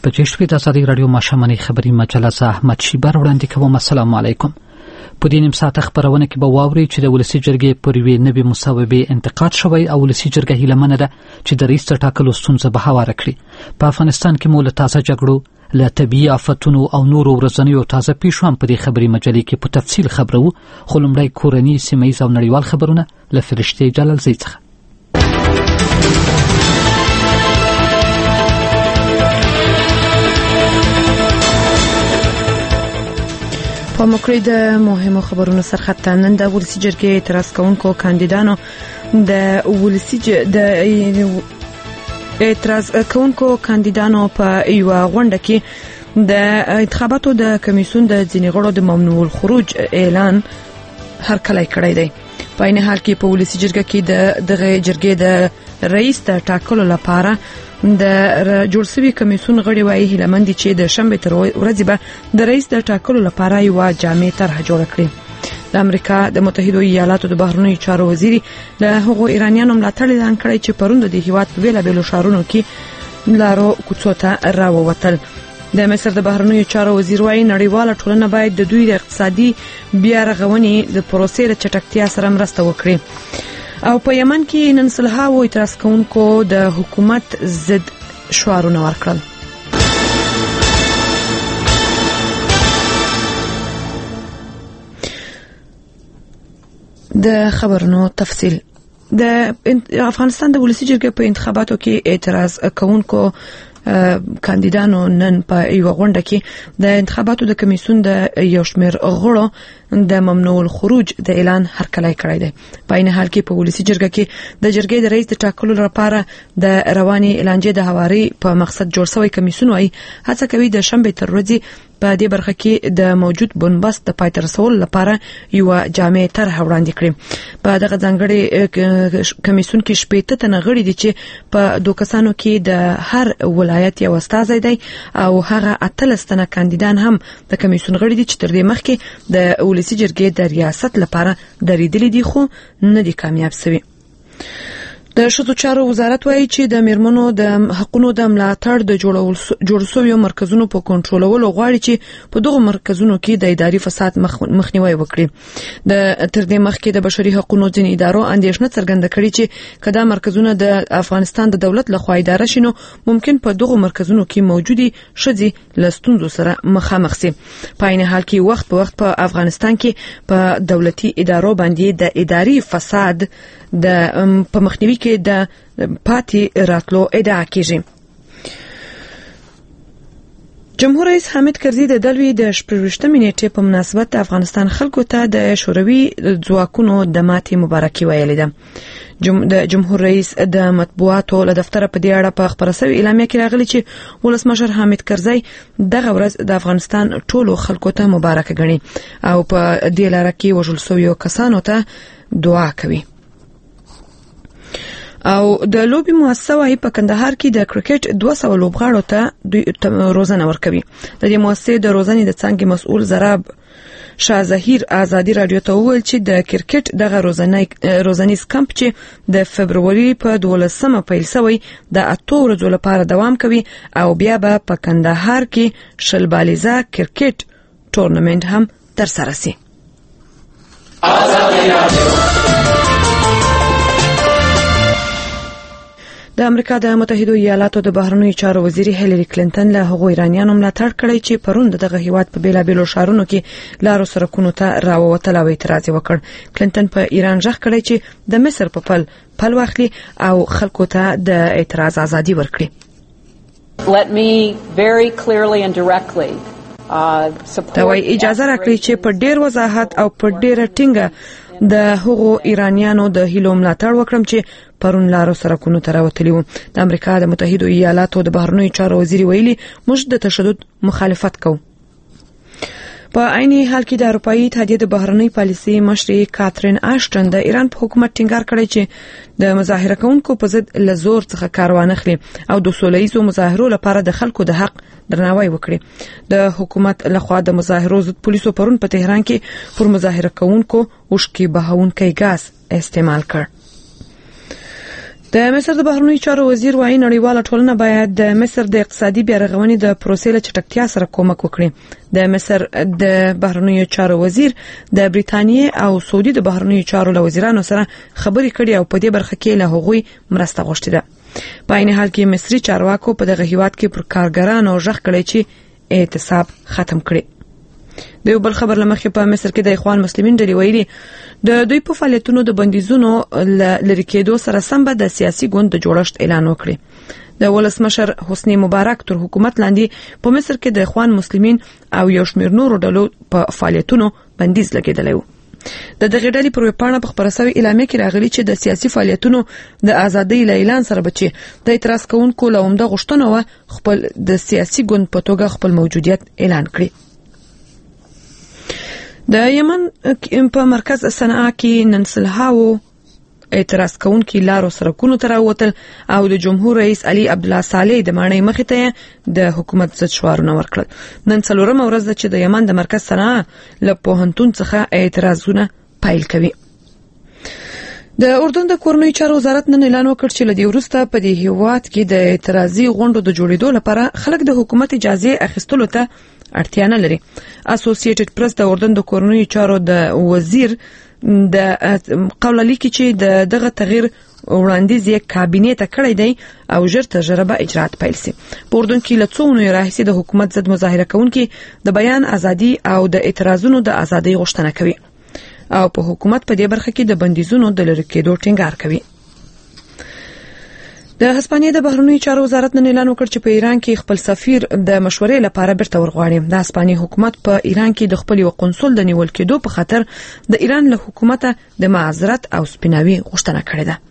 بجې شوې د ازادي راډیو ماښامنۍ خبري مجله زه احمد شیبر وړاندې کوم. السلام علیکم. په دې نیم ساعته خبرونه کې به واورئ چې د ولسي جرګې پر یوې نوې مصوبې انتقاد شوی او ولسي جرګه هیله منه ده چې د رئیس د ټاکلو ستونزه به هواره کړي. په افغانستان کې مو له تازه جګړو، له طبیعي آفتونو او نورو ورځنیو تازه پیښو هم په دې خبري مجلې کې په تفصیل خبرو. خو لومړی کورني، سیمهیز او نړیوال خبرونه له فرشتې جلالزۍ څخه. په مکرې د مهمو خبرونو سرخط نن د ولسي جرګې اعتراض کوونکو کاندیدانو په یوه غونډه کې د انتخاباتو د کمیسیون د ځینې غړو د ممنوع الخروج اعلان هرکلی کړی دی. په عین حال کې په ولسي جرګه کې دغه جرګې د رئیس د ټاکلو لپاره د جوړ شوي کمیسیون غړي وايي هیله مند دي چې د شنبې تر ورځې به د رئیس د ټاکلو لپاره یوه جامع طرحه جوړه کړي. د امریکا د متحده ایالاتو د بهرنیو چارو وزیر له هغو ایرانیانو ملاتړ اعلان کړی چې پرون د هیواد په بیلابیلو ښارونو کې لارو کوڅو ته راووتل. د مصر د بهرنیو چارو وزیر وايي نړیواله ټولنه باید د دوی د اقتصادي بیا رغونې د پروسې د چټکتیا سره مرسته وکړي. او په یمن کې نن سلهاوو اعتراض کوونکو د حکومت ضد شعارونه ورکړل. د خبرونو تفصیل. د افغانستان د ولسي جرګې په انتخاباتو کې اعتراض کوونکو کاندیدانو نن په یو غونډه کې د انتخاباتو د کمیسیون د یو شمېر غړو د ممنوع الخروج د اعلان هرکلی کړی دی. په عین حال کې په ولسي جرګه کې د جرګې د رئیس د ټاکلو لپاره د رواني اعلانجې د هواري په مقصد جوړ شوی کمیسیون وايي هڅه کوي د شنبې تر ورځې په دې برخه کې د موجود بنبست د پای ته رسولو لپاره یو جامع طرحه وړاندې کړي. په دغه ځانګړي کمیسیون کې 15 تنه غړي دي چې په دوه کسانو کې د هر ولایت یو استازی دی او هغه 18 تنه کاندیدان هم د کمیسیون غړي دي چې تر دې مخکې د ولسي جرګې د ریاست لپاره درېدلي دي خو نه دي کامیاب شوي. د ښځو چارو وزارت وايي چې د میرمنو د حقوقو د ملاتړ د جوړ شویو مرکزونو په کنټرولولو غواړي چې په دغه مرکزونو کې د اداري فساد مخنیوي وکړي. تر دې مخکې د بشري حقوقو ځینې ادارو اندېښنه څرګنده کړې چې کله مرکزونه د افغانستان د دولت لخوا اداره شي نو ممکن په دغه مرکزونو کې موجودي ښځې له ستونزو سره مخامخ شي. په عین حال کې وخت په وخت په افغانستان کې په دولتي ادارو باندې د اداري فساد د په مخنیوي کې د پاتې راتلو ادعا کیږي. جمهور رئیس حامد کرزي د دلوي د 28 نیټې په مناسبت افغانستان خلکو ته د شوروي ځواکونو د ماتې مبارکي ویلې ده. د جمهور رئیس د مطبوعاتو له دفتر په دې اړه په خبره شوی اعلامیه کې راغلی چې ولسمشر حامد کرزي دغه ورځ د افغانستان ټولو خلکو ته مبارک ګڼي او په دې لاره کې وژل شویو کسانو ته دعا کوي. او د لوبي مؤسسه وايي په کندهار کې د کرکټ 200 لوبغاړو ته روزنه ورکوي. د دې مؤسسې د روزنې د څنګه مسؤل زراب شاه ظهیر ازادي رادیو ته وویل چې د کرکټ دغه روزنیز کمپ چې د فبرवरी په 12مه پیل شوی د 8 ورځو لپاره دوام کوي او بیا به په کندهار کې شلبالیزه کرکټ ټورنمنت هم ترسره شي. د امریکا د متحده ایالاتو د بهرنیو چارو وزیر هیلری کلینټن له هغو ایرانیانو ملاتړ کړی چې پرون دغه هیواد په بیلابیلو ښارونو کې لارو سرکونو ته راووتل او اعتراض وکړ. کلینټن په ایران ژغ کړی چې د مصر په پل واخلي او خلکو ته د اعتراض ازادي ورکړي. Let me very clearly and directly دا وایي اجازه راکړي چې په ډیر وضاحت او په ډیره ټینګه د هغو ایرانیانو د هیلو ملاتړ وکړم چې پرون لارو سرکونو ته راوتلي وو. د امریکا د متحده ایالاتو د بهرنیو چارو وزیر ویلي موږ د تشدد مخالفت کوو. په عیني حال کې د اروپאי اتحادیې د بهرنی پالیسي مشري کاترین آشټن د ایران په حکومت ټینګار کړی چې د مظاهره کوونکو په ضد له زور څخه کار وانخلي او د سولهییزو مظاهرو لپاره د خلکو د حق درناوی وکړي. د حکومت لخوا د مظاهرو ضد پولیسو پرون په تهران کې پر مظاهره کوونکو اوښکې بهونکی ګاز استعمال کړ. د مصر د بهرنیو چارو وزیر وايي نړیواله ټولنه باید د مصر د اقتصادي بیارغونې د پروسې له چټکتیا سره کومک وکړي. د مصر د بهرنیو چارو وزیر د بریتانیې او سعودي د بهرنیو چارو له وزیرانو سره خبرې کړې او په دې برخه کې له هغوی مرسته غوښتې ده. په عین حال کې مصري چارواکو په دغه هیواد کې پر کارګرانو ژغ کړی چې اعتصاب ختم کړي. د یو بل خبر لمخې په مصر کې د اخوان مسلمین ډلې ویلي د دوی په فعالیتونو د بندیزونو لری کېدو سره سم به د سیاسي ګوند د جوړښت اعلان وکړي. د ولسمشر حسنی مبارک تر حکومت لاندې په مصر کې د اخوان مسلمین او یو شمېر نورو ډلو په فعالیتونو بندیز لګیدلی و. د دغه ډلې پر ویبپاڼه په خبره شوی اعلامیه کې راغلی چې د سیاسي فعالیتونو د ازادۍ له اعلان سره بچي د اعتراض کوونکو له عمده غوښتنو و خپل د سیاسي ګوند په توګه خپل موجودیت اعلان کړي. د یمن په مرکز صنعا کې نن سلهاو اعتراض کوونکي لارو سرکونو ته راووتل او د جمهور رئیس علي عبدالله صالح د مانۍ مخې ته د حکومت ضد شعارونه ورکړل. نن څلورمه ورځ ده چې د یمن د مرکز صنعا له پوهنتون څخه اعتراضونه پیل کوي. د اردن د کورنیو چارو وزارت نن اعلان وکړ چې لدی وروسته په دې هیواد کې د اعتراضي غونډو د جوړېدو لپاره خلک د حکومت اجازه اخیستلو ته اړتیا نه لري. اسوسییټډ پریس د اردن د کورنیو چارو د وزیر د قول لیکي چې دغه تغییر وړاندیز یې کابینې ته کړی دی او ژر تجربه اجرات پیل شي. په اردن کې له څو اونیو راهیسې د حکومت ضد مظاهره کوونکي د بیان ازادي او د اعتراضونو د ازادۍ غوښتنه کوي او په حکومت په دې برخه کې د بندیزونو د لری کېدو ټینګار کوي. د هسپانیې د بهرنیو چارو وزارت نن اعلان وکړ چې په ایران کې خپل سفیر د مشورې لپاره بیرته ورغواړي. د هسپانیې حکومت په ایران کې د خپل یو قنصل د نیول کېدو په خاطر د ایران له حکومت د معذرت او سپیناوي غوښتنه کړې ده.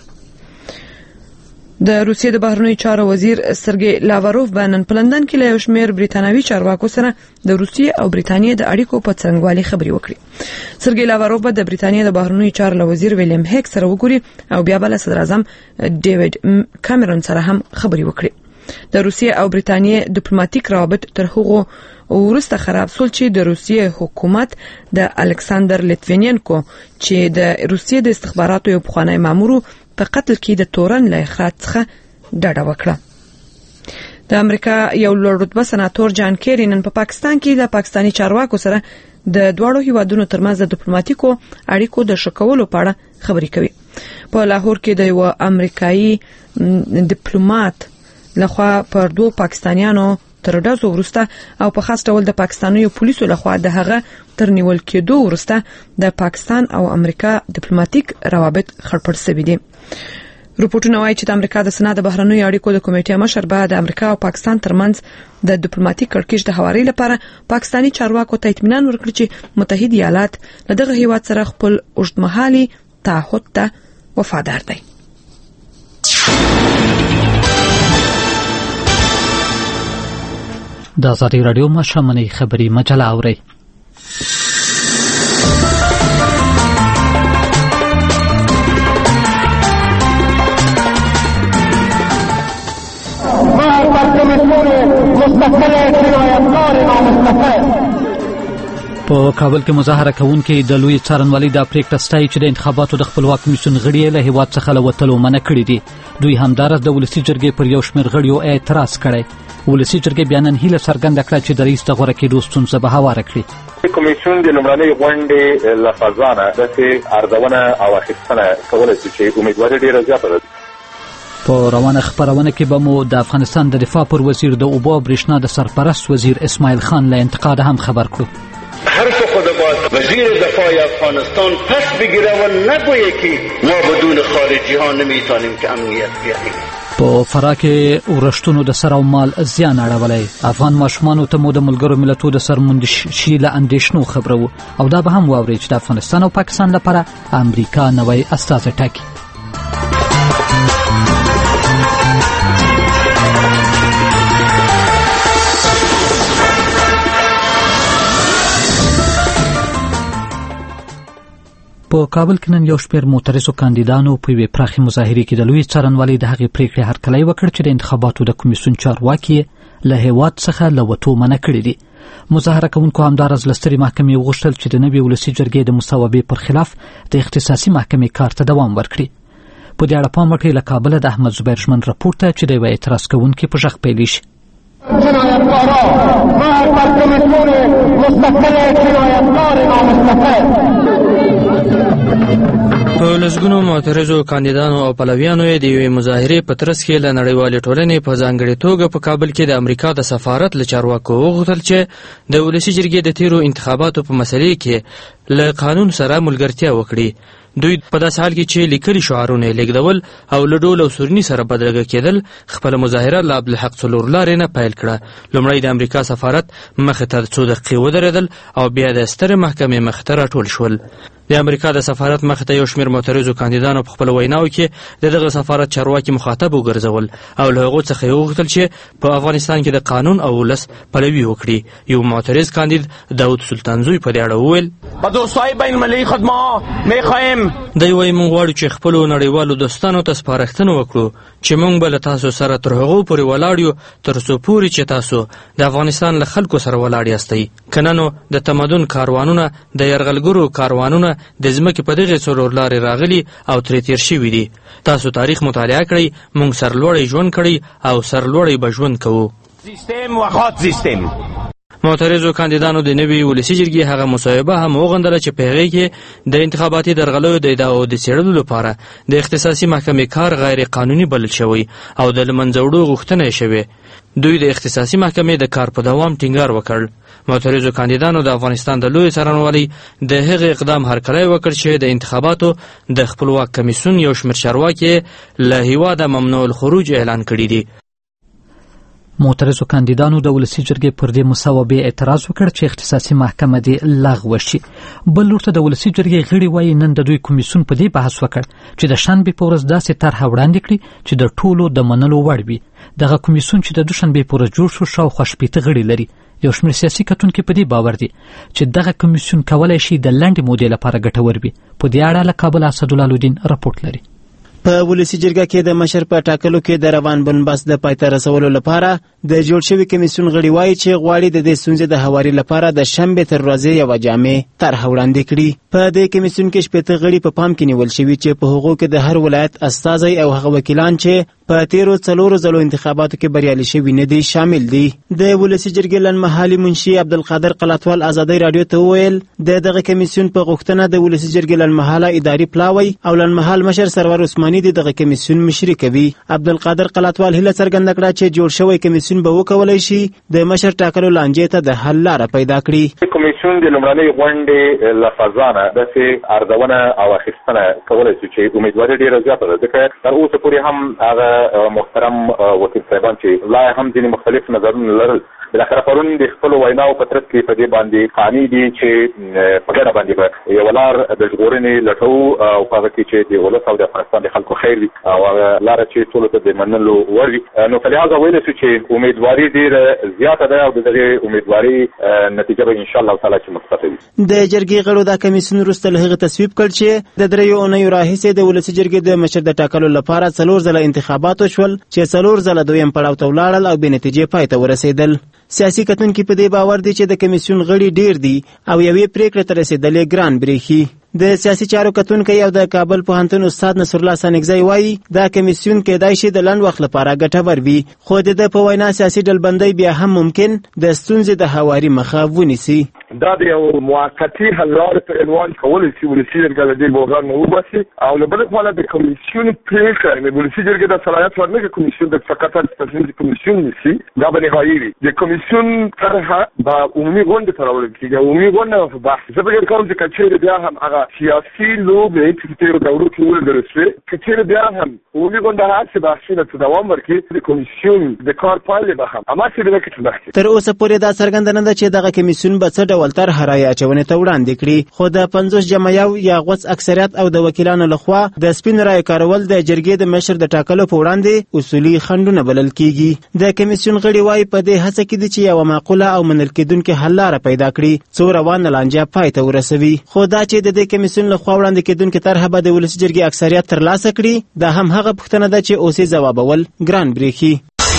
د روسیې د بهرنیو چارو وزیر سرګی لاواروف نن په لندن کې له یو شمېر بریتانوي چارواکو سره د روسیې او بریتانیې د اړیکو په څرنګوالي خبرې وکړي. سرګی لاواروف د بریتانیې د بهرنیو چارو له وزیر ویلیم هیک سره وګوري او بیا بل صدر اعظم ډیوډ کامرون سره هم خبرې وکړي. د روسیې او بریتانیې ډیپلوماټیک روابط تر هغه ورسته خراب سول چې د روسیې حکومت د الکساندر لیتوینینکو چې د روسیې د استخباراتو یو پخوانی مامور په قتل کې د تورن له اخراج څخه ډډه وکړه. د امریکا یو لوړ رتبه سناتور جان کیری نن په پاکستان کې د پاکستانی چارواکو سره د دواړو هیوادونو ترمنځ د ډیپلوماټیکو اړیکو د شکولو په اړه خبرې کوي. په لاهور کې د یو امریکایي ډیپلوماټ لخوا پر دوه پاکستانیانو تر ډزو ورسته او په خاص ډول د پاکستاني پولیسو لخوا د هغه تر نیول کېدو ورسته د پاکستان او امریکا ډیپلوماټیک روابط خړپړ شوي دي. رپورټونه وايي چې د امریکا د سنا د بهرنیو اړیکو د کمیټې مشر به د امریکا او پاکستان ترمنځ د ډیپلوماټیک کړکېچ د هواري لپاره پاکستانی چارواکو ته اطمینان ورکړي چې متحده ایالات له دغه هیواد سره خپل اوږدمهالي تعهد ته وفادار دي. د ازادي رادیو مشامنې خبري مجله اوري. په کابل کې مظاهره کوونکي د لوی څارنوالۍ د پریکړه ستایي چې د انتخاباتو د خپلواک کمیسیون غړي له هیواد څخه له وتلو منع کړي دي. دوی همدارس د ولسي جرګې پر یو شمېر غړیو اعتراض کړی. ولسي جرګې بیا نن هیله څرګنده کړه چې د رئیس د غوره کېدو ستونزه به هواره کړي. کمیسیون د لومړنۍ غونډې له فضانه داسې ارزونه او اخیستنه کولی شي چې امیدواري ډېره زیاته ده. په روانه خبرونه کې به مو د افغانستان د دفاع پر وزیر د اوبو برېښنا د سرپرست وزیر اسماعیل خان له انتقاد هم خبر کړو. هر تو خود باید وزیر دفاع افغانستان پس بگیره و نگویه که ما بدون خارجی ها نمیتونیم که امنیت بیاریم. په فراه کې ورښتونو د سر او مال زیان اړولی. افغان ماشومانو ته مو د ملګرو ملتونو د سرمنشي له اندېښنو خبرو او دا به هم واورئ چې د افغانستان او پاکستان لپاره امریکا نوی استازی ټاکي. په کابل کې نن یو شمېر معترضو کاندیدانو په یوې پراخې مظاهرې کې د لوی څارنوالۍ د هغې پریکړې هرکلی وکړ چې د انتخاباتو د کمیسیون چارواکي له هیواد څخه له وتو منع کړي دي. مظاهره کوونکو همداراز له سترې محکمې وغوښتل چې د نوې ولسي جرګې د مصوبې پر خلاف د اختصاصي محکمې کار ته دوام ورکړي. په دې اړه پام وکړئ له کابل د احمد زبیر ژمن راپور ته چې د یو اعتراض کوونکي په غږ پیل شي. جنایتکارا ما بر کمیسیون مستقل جنایتکار نامستقل په لسګونو معترضو کاندیدانو او پلویانو د یوې مظاهرې په ترڅ کې له نړیوالې ټولنې په ځانګړې توګه په کابل کې د امریکا د سفارت له چارواکو وغوښتل چې د ولسي جرګې د تیرو انتخاباتو په مسلې کې له قانون سره ملګرتیا وکړي. دوی په داسې حال کې چې لیکلي شعارونه یې لیږدول او له ډول او سورني سره بدرګه کېدل خپله مظاهره له عبدالحق څلور لارې نه پیل کړه. لومړی د امریکا سفارت مخې ته څو دقیقې ودرېدل او بیا د سترې محکمې مخې ته راټول شول. د امریکا د سفارت مخې ته یو شمېر معترضو کاندیدانو په خپلو ویناوو کې د دغه سفارت چارواکي مخاطب وګرځول او له هغو څخه یې وغوښتل چې په افغانستان کې د قانون او ولس پلوي وکړي. یو معترض کاندید داود سلطانزوی په دې اړه وویل: با دوستای بین المللی خود ما میخواهیم دی وایي موږ غواړو چې خپلو نړیوالو دوستانو ته سپارښتنه وکړو چې موږ به له تاسو سره تر هغو پورې ولاړ یو تر څو پورې چې تاسو د افغانستان له خلکو سره ولاړ یاستئ. که نه نو د تمدن کاروانونه د یرغلګرو کاروانونه د ځمکې په دغې څلور لارې راغلي او ترې تېر شوي دي. تاسو تاریخ مطالعه کړئ، موږ سرلوړی ژوند کړی او سرلوړی به ژوند کوو. سیستم و خاط سیستم. معترضو کاندیدانو د نوي ولسي جرګې هغه مصاحبه هم وغندله چې په هغې کې د انتخاباتي درغلیو د ادعاو د څېړلو لپاره د اختصاصي محکمې کار غیر قانوني بلل شوی او د له منځه وړو غوښتنه یې شوې. دوی د اختصاصي محکمې د کار په دوام ټینګار وکړ. معترضو کاندیدانو د افغانستان د لوی څارنوالۍ د هغې اقدام هرکلی وکړ چې د انتخاباتو د خپلواک کمیسیون یو شمېر چارواکي له هېواده ممنوع الخروج اعلان کړي دي. معترضو کاندیدانو د ولسي جرګې پر دې مصوبې اعتراض وکړ چې اختصاصي محکمه دې لغوه شي. بل لور ته د ولسي جرګې غړي وایي نن د دوی کمیسیون په دې بحث وکړ چې د شنبې په ورځ داسې طرحه وړاندې کړي چې د ټولو د منلو وړ وي. دغه کمیسیون چې د دوشنبې په ورځ جوړ شو شاوخوا 80 غړي لري. یو شمېر سیاسي کتونکي په دې باور دي چې دغه کمیسیون کولی شي د لنډې مودې لپاره ګټور وي. په دې اړه له کابل اسدالله الدین راپورټ لري. په ولسي جرګه کې د مشر په ټاکلو کې د روان بنبست د پای ته رسولو لپاره د جوړ شوي کمیسیون غړي وایي چې غواړي د دې ستونزې د هواري لپاره د شنبې تر ورځې یوه جامع طرحه وړاندې کړي. په دې کمیسیون کې 80 غړي په پام کې نیول شوي چې په هغو کې د هر ولایت استازی او هغه وکیلان چې په تیرو 4 ځلو انتخاباتو کې بریالي شوي نه دي شامل دي. د ولسي جرګې لنډمهالي منشي عبدالقادر قلاتوال ازادۍ راډیو ته وویل دغه کمیسیون په غوښتنه د ولسي جرګې لنډمهاله اداري پلاوی او لنډمهال مشر سرور عثماني دغه کمیسیون مشري کوي. عبدالقادر قلاتوال هیله څرګنده کړه چې جوړ شوی کمیسیون به وکولای شي د مشر ټاکلو لانجې ته د حل لاره پیدا کړي. کمیسیون د لومړنۍ غونډې له فضا نه داسې ارزونه او اخیستنه کولی شي چې امیدواري ډېره زیاته ده، ځکه تر اوسه پورې هم هغه محترم وکیل صاحبان چې لا هم ځینې مختلف نظرونه لرل بالاخره پرون د خپلو ویناو په ترڅ کې په دې باندې قانع دي چې په ګډه باندې به یوه لار د ژغورنې لټوو او په هغه کې چې د ولس او د افغانستان د خلکو خیر وي او هغه لاره چې ټولو ته د منلو وړ وي. نو په لحاظه ویلی شو چې امیدواري ډېره زیاته ده او د دغې امیدواري نتیجه به انشاءالله تعالی چې مثبته وي. د جرګې غړو دا کمیسیون وروسته له هغې تصویب کړ چې د 3 اونیو راهیسې د ولسي جرګې د مشر د ټاکلو لپاره 4 ځله انتخابات وشول چې 4 ځله دویم پړاو ته ولاړل او بې نتیجې پای ته ورسېدل. سیاسي کتونکي په دې باور دي چې د کمیسیون غړي ډیر دي او یوې پریکړې ته رسېدل یې ګران برېښي. د سیاسي چارو کتونکی او د کابل پوهنتون استاد نصر الله سنګزی وایي دا کمیسیون کېدای شي د لنډ وخت لپاره ګټور وي، خو د ده په وینا سیاسي ډلبندۍ بیا هم ممکن د ستونزې د هواري مخه ونیسي. دا د یو موقتي حل لارې په عنوان کولی شي ولسي جرګه له دې بحران نه وباسي او له بلې خوا د کمیسیون پرېکړه ولسي جرګې ته صلاحیت ورنکړي کمیسیون د فقط تصمیم د کمیسیون نیسي دا به نهایي وي. د کمیسیون طرحه به عمومي غونډې ته راوړل کېږي. عمومي غونډه به په بحث زه فکر کوم چې که چېرې بیا هم هغه سیاسي لوبې چې په تېرو دورو کې ولګول شوې که چېرې بیا هم عمومي غونډه هسې بحثونه ته دوام ورکړي د کمیسیون د کار پایلې به هم هماسې بیا کې مخکې. تر اوسه پورې دا څرګنده نه ده چې دغه کمیسیون به څه ډول طرحه رایې اچونې ته وړاندې کړي، خو د 50 جمعیو یا غوڅ اکثریت او د وکیلانو لخوا د سپین رایې کارول د جرګې د مشر د ټاکلو په وړاندې اصولي خنډونه بلل کېږي. د کمیسیون غړي وایي په دې هڅه کې دي چې یوه معقوله او منل کېدونکې حل لاره پیدا کړي څو روانه لانجه پای ته ورسوي. خو دا چې د دې کمیسیون لخوا وړاندې کېدونکې طرحه به د ولسي جرګې اکثریت ترلاسه کړي دا هم هغه پوښتنه ده چې اوس یې ځوابول ګران برېښي.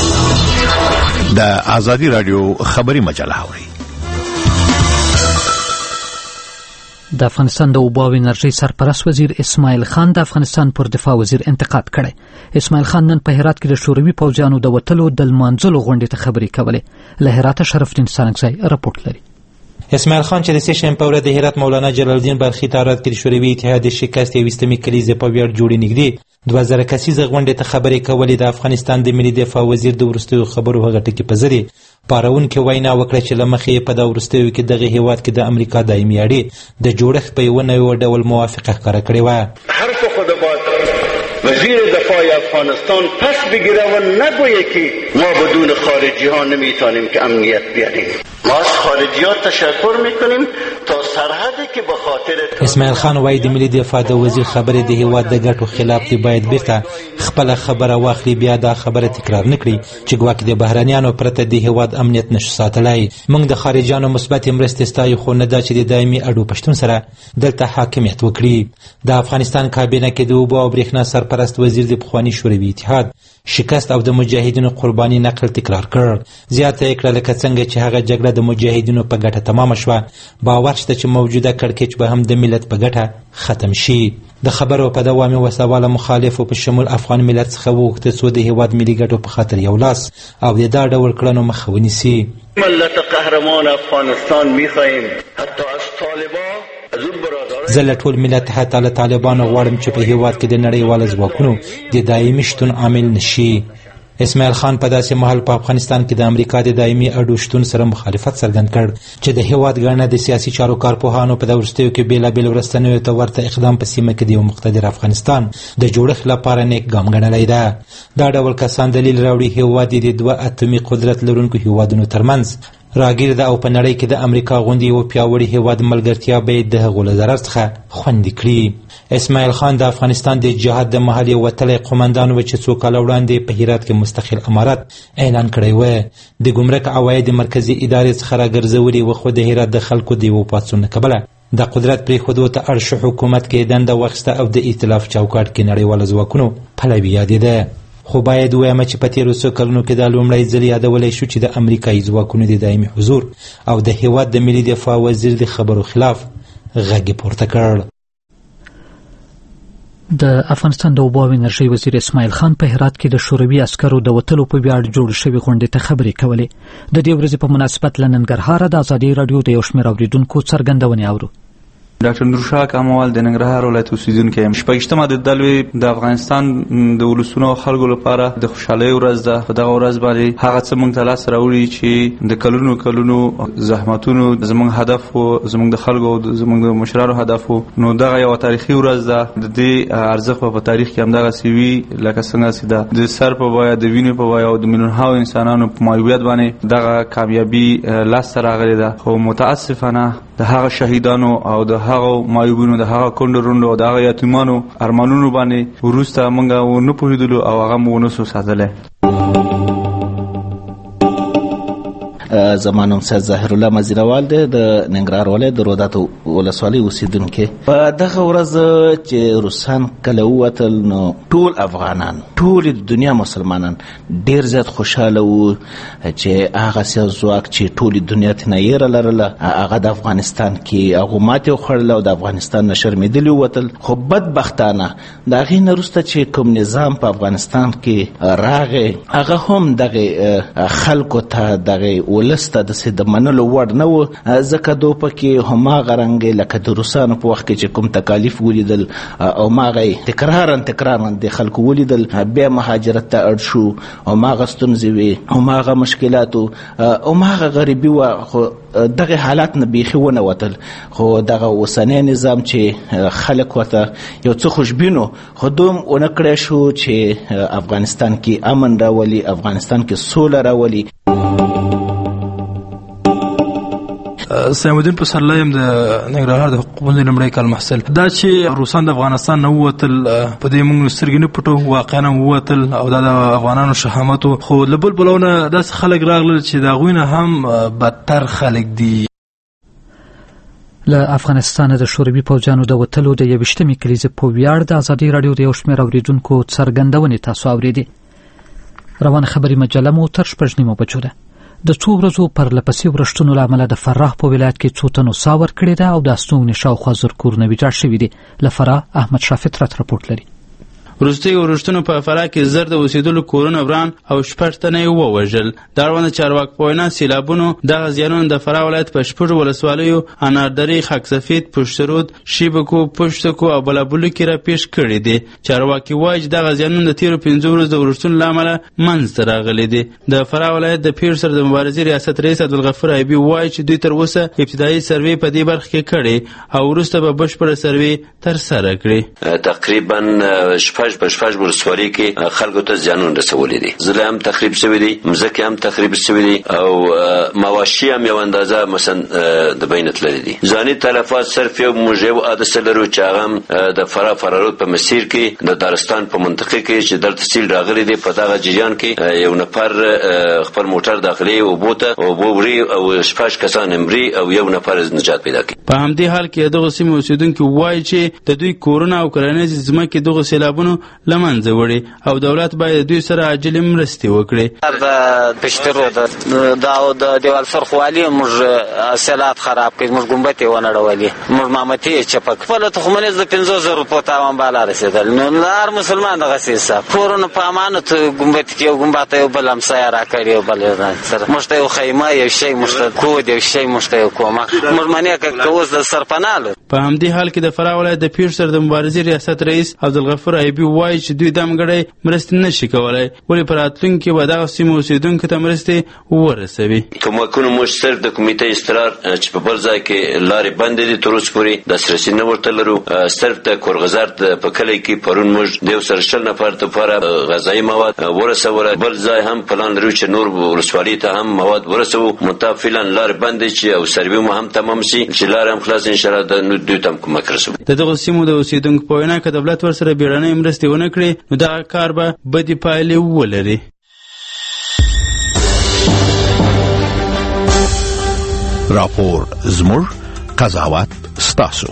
د ازادي راډیو خبري مجله اورئ. د افغانستان د اوبو او انرژۍ سرپرست وزیر اسماعیل خان د افغانستان پر دفاع وزیر انتقاد کړی. اسماعیل خان نن په هرات کې د شوروي پوځیانو د وتلو د لمانځلو غونډې ته خبرې کولې. له هرات شرفدین سانګزی راپورټ لري. اسماعیل خان چې د سیشن په ورځ د هرات مولانا جلال الدین بلخي ته هرات کې د شوروي اتحاد د شکست یوې ستمې کلیزې په ویاړ جوړې نږدې 2000 کسیزه غونډې ته خبرې کولې. د افغانستان د ملي دفاع وزیر د وروستیو خبرو هغه ټکي په ضد پارونکې وینا وکړه چې له مخې په دا وروستیو کې دغه هیواد کې د امریکا دایمي اړې د جوړښت په یو نوی ډول موافقه ښکاره کړې وه. حرف خودباد وزیر دفاع افغانستان پس بگیره و نگویه که ما بدون خارجی ها نمیتونیم که امنیت بیاریم. ما از خارجیات تشکر میکنیم تا سرحدی که به خاطر اسماعیل خان وایي د ملي دفاع د وزیر خبرې د هیواد د ګټو خلاف دي، باید بیرته خپله خبره واخلي، بیا دا خبره تکرار نکړي چې ګواکې د بهرانیانو پرته د هیواد امنیت نشو ساتلی. موږ د خارجیانو مثبتې مرستې ستایو، خو نه دا چې د دایمي اډو په شتون سره دلته حاکمیت وکړي. د افغانستان کابینه کې د اوبو او برېښنا سرپرست وزیر د پخواني شوروي اتحاد شکست او د مجاهدینو قرباني نقل تکرار کړ. زیاته یې کړه لکه څنګه چې هغه جګړه د مجاهدینو په ګټه تمامه شوه، باور شته چې موجوده کړکېچ به هم د ملت په ګټه ختم شي. د خبرو په دوام یې وسواله مخالفو په شمول افغان ملت څخه وغوښته څو د هیواد ملي ګټو په خاطر یو لاس او د دا ډول کړنو مخه ونیسي. ملت قهرمان افغانستان میخواهیم حتی از طالبان زه له ټول ملت حتی له طالبانو غواړم چې په هیواد کې د نړیوالو ځواکونو د دایمي شتون عامل نشي. اسماعیل خان په داسې مهال په افغانستان کې د امریکا د دایمي اډو شتون سره مخالفت څرګند کړ چې د هیواد ګڼه د سیاسي چارو کارپوهانو په وروستیو کې بېلابېل ورستنیو ته ورته اقدام په سیمه کې د یو مقتدر افغانستان د جوړښت لپاره نیک ګام ګڼلی ده. دا ډول کسان دلیل راوړي هیواد د 2 اتومي قدرت لرونکو هیوادونو ترمنځ راګیر ده او په نړۍ کې د امریکا غوندې یو پیاوړي هیواد ملګرتیا باید د هغو له ضرر څخه خوندي کړي. اسماعیل خان د افغانستان د جهاد د مهال یو وتلی قومندان و چې څو کاله وړاندې په هرات کې مستقل امارت اعلان کړی و. د ګمرک عواید مرکزي ادارې څخه راګرځولي و، خو د هرات د خلکو د یوه پاڅون له کبله د قدرت پرېښودو ته اړ شو. حکومت کې دنده واخیسته او د ائتلاف چوکاټ کې نړیوالو ځواکونو پلوي یادېده. خو باید ووایم چې په تېرو څو کلونو کې دا لومړی ځل یادولی شو چې د امریکایي ځواکونو د دایمي حضور او د هیواد د ملي دفاع وزیر د خبرو خلاف غږ پورته کړ. د افغانستان د اوبو او انرژۍ وزیر اسماعیل خان په هرات کې د شوروي عسکرو د وتلو په ویاړ جوړ شوې غونډې ته خبرې کولې. د دې ورځې په مناسبت له ننګرهاره د ازادي راډیو د یو شمېر اورېدونکو څرګندونې اورو. ډاکټر نورشاه کاموال د ننګرهار ولایت اوسیدونکی یم. 28مه د دلوي د افغانستان د ولسونو خلکو لپاره د خوشحالۍ ورځ ده. په دغه ورځ باندې هغه څه موږ ته لاس راوړي چې د کلونو زحمتونو زموږ هدف او زموږ د خلکو زموږ د مشرانو هدف و. نو دغه یو تاریخي ورځ ده. د دې ارزښت په تاریخ کې همدغه سوي لکه څنګه چې د سر په ویا د وینې په ویا او د میلیونونو انسانانو په مایویت باندې دغه کامیابی لاس راغلی ده. خو متاسفانه د هغه شهیدانو او د هغه مایوبونو د هغه کونډرونو او د هغه یتیمانو ارمانونو باندې وروسته موږ ونه پوهېدلو او هغه مو ونه سو ساتلی. زما نوم سید ظاهر الله مزیروال دی، د ننګرهار ولایت د روداتو ولسوالۍ اوسیدونکی. په دغه ورځ چې روسان کله ووتل نو ټول افغانان ټول د دنیا مسلمانان ډیر زیات خوشحاله وو چې هغه سیاست ځواک چې ټول دنیا ته یېره لرله هغه د افغانستان کې هغه ماتې وخوړله او د افغانستان نه شرمېدلي ووتل. خو بدبختانه د هغې نه وروسته چې کوم نظام په افغانستان کې راغی هغه هم دغه خلکو ته دغه ولسته داسې د منلو وړ نه و، ځکه دو پکې هماغه رنګې لکه د روسانو په وخت کې چې کوم تکالیف ولیدل او هماغه تکرارا د خلکو ولیدل، بیا مهاجرت ته اړ شو، هماغه ستونزې وې، هماغه مشکلات و، هماغه غریبي وه. خو دغه حالات نه بیخي ونه وتل. خو دغه اوسنی نظام چې خلک ورته یو څه خوشبینو خو دوم ونه کړی شو چې افغانستان کې امن راولي، افغانستان کې سوله راولي. سلام الدین پسرلی یم د ننګرهار د حقوق پوهنځي لومړی کال محصل. دا چې روسان د افغانستان نه ووتل په دې موږ سترګې نه پټو، واقعا ووتل او دا د افغانانو شهامت و. خو له بل پلوه داسې خلک راغلل چې د هغوی نه هم بدتر خلک دي. له افغانستانه د شوروي پوځیانو د وتلو د 21مې کلیزې په ویاړ د ازادي راډیو د یو شمېر اورېدونکو څرګندونې تاسو اورېدې. روانه خبري مجله مو تر 6 بجو ده. د څو ورځو پرلپسې ورښتونو له امله د فراه په ولایت کې څو تنو ساه ورکړې ده او د استوګنې شاوخوا زر کورونه ویجاړ شوي دي. له فراه احمد شاه فطرت راپورټ لري. وروستي ورښتونو په فراه کې زر د اوسېدلو کورونه وران او 6 تنه یې ووژل. د اړونده چارواکو په وینا سیلابونو دغه زیانونه د فراه ولایت په 6 ولسوالیو اناردرې، خاک سفید، پشترود، شیبکو، پشتکو او بلابلو کې راپېښ کړي دي. چارواکي وایي چې دغه زیانونه د تېرو 15 ورځو د ورښتونو له امله منځته راغلي دي. د فراه ولایت د پېښو سره د مبارزې ریاست رئیس عبدالغفور ایوبي وایي چې دوی تر اوسه ابتدایي سروې په دې برخه کې کړې او وروسته به بشپړه سروې ترسره کړي. تقریبا شپږ ولسوالۍ کې خلکو ته زیانونه رسولي دي. ضلع هم تخریب شوي دي، مځکې هم تخریب شوي دي او مواشي هم یو اندازه مثلا د بین تللي دي. ځاني تلفات صرف موږ یو حادثه لرو چې هغه هم د فراه فرارود په مسیر کې د دارستان په منطقه کې چې دلته سیل راغلی دی. په دغه جریان کې یو نفر خپل موټر داخلي اوبو ته وړي او 6 کسان مري او یو نفر نجات پیدا کړي. په همدې حال کې دغه سیمې اوسېدونکي وایي چې د دوی کورونه او کرنیزې ځمکې دغه سیلابونو له منځه وړي او دولت باید دوی سره عاجلې مرستې وکړي. د پشترود د دیوال سرخوالي موږ سیلاب خراب کړي، موږ ګمبتې ونړولې، موږ مامتې چپک خپل تخمنیز د 15,000 روپو تاوان بالا رسېدل. نو هر مسلمان دغسې حساب کورونه په امانت ګمبتې کې یو ګمبته یو بل همسایه راکړي یو بل سره موږ ته یو خیمه یو شی موږ ته کود یو شی موږ ته یو کومک موږ منې که اوس د سرپناه لرو. په همدې حال کې د فراه ولایت د پېښو سره د مبارزې ریاست رئیس عبدالغفور ایوبي وایي چې دوی دمګړی مرستې نشي کولی، ولې په راتلونکي کې به دغه سیمو اوسېدونکو ته مرستې ورسوي. کومکونه موږ صرف د کمیټې استقرار چې په بل ځای کې لارې بندې دي تر اوسه پورې دسترسي نه ورته لرو. صرف د کورغزار په کلي کې پرون موږ د یو سره 20 نفر لپاره غذایي مواد ورسوله. بل ځای هم پلان لرو چې نور ولسوالۍ ته هم مواد ورسوو. منتها فعلا لارې بندې چې او سروې مو هم تمام شي چې لارې هم خلاص انشاءالله د دوی ته هم کومک رسوو. د دغو سیمو د اوسېدونکو په وینا که دولت ورسره بیړنۍ مرستې ونه کړي نو دغه کار به بدې پایلې ولري. راپور زموږ قضاوت ستاسو.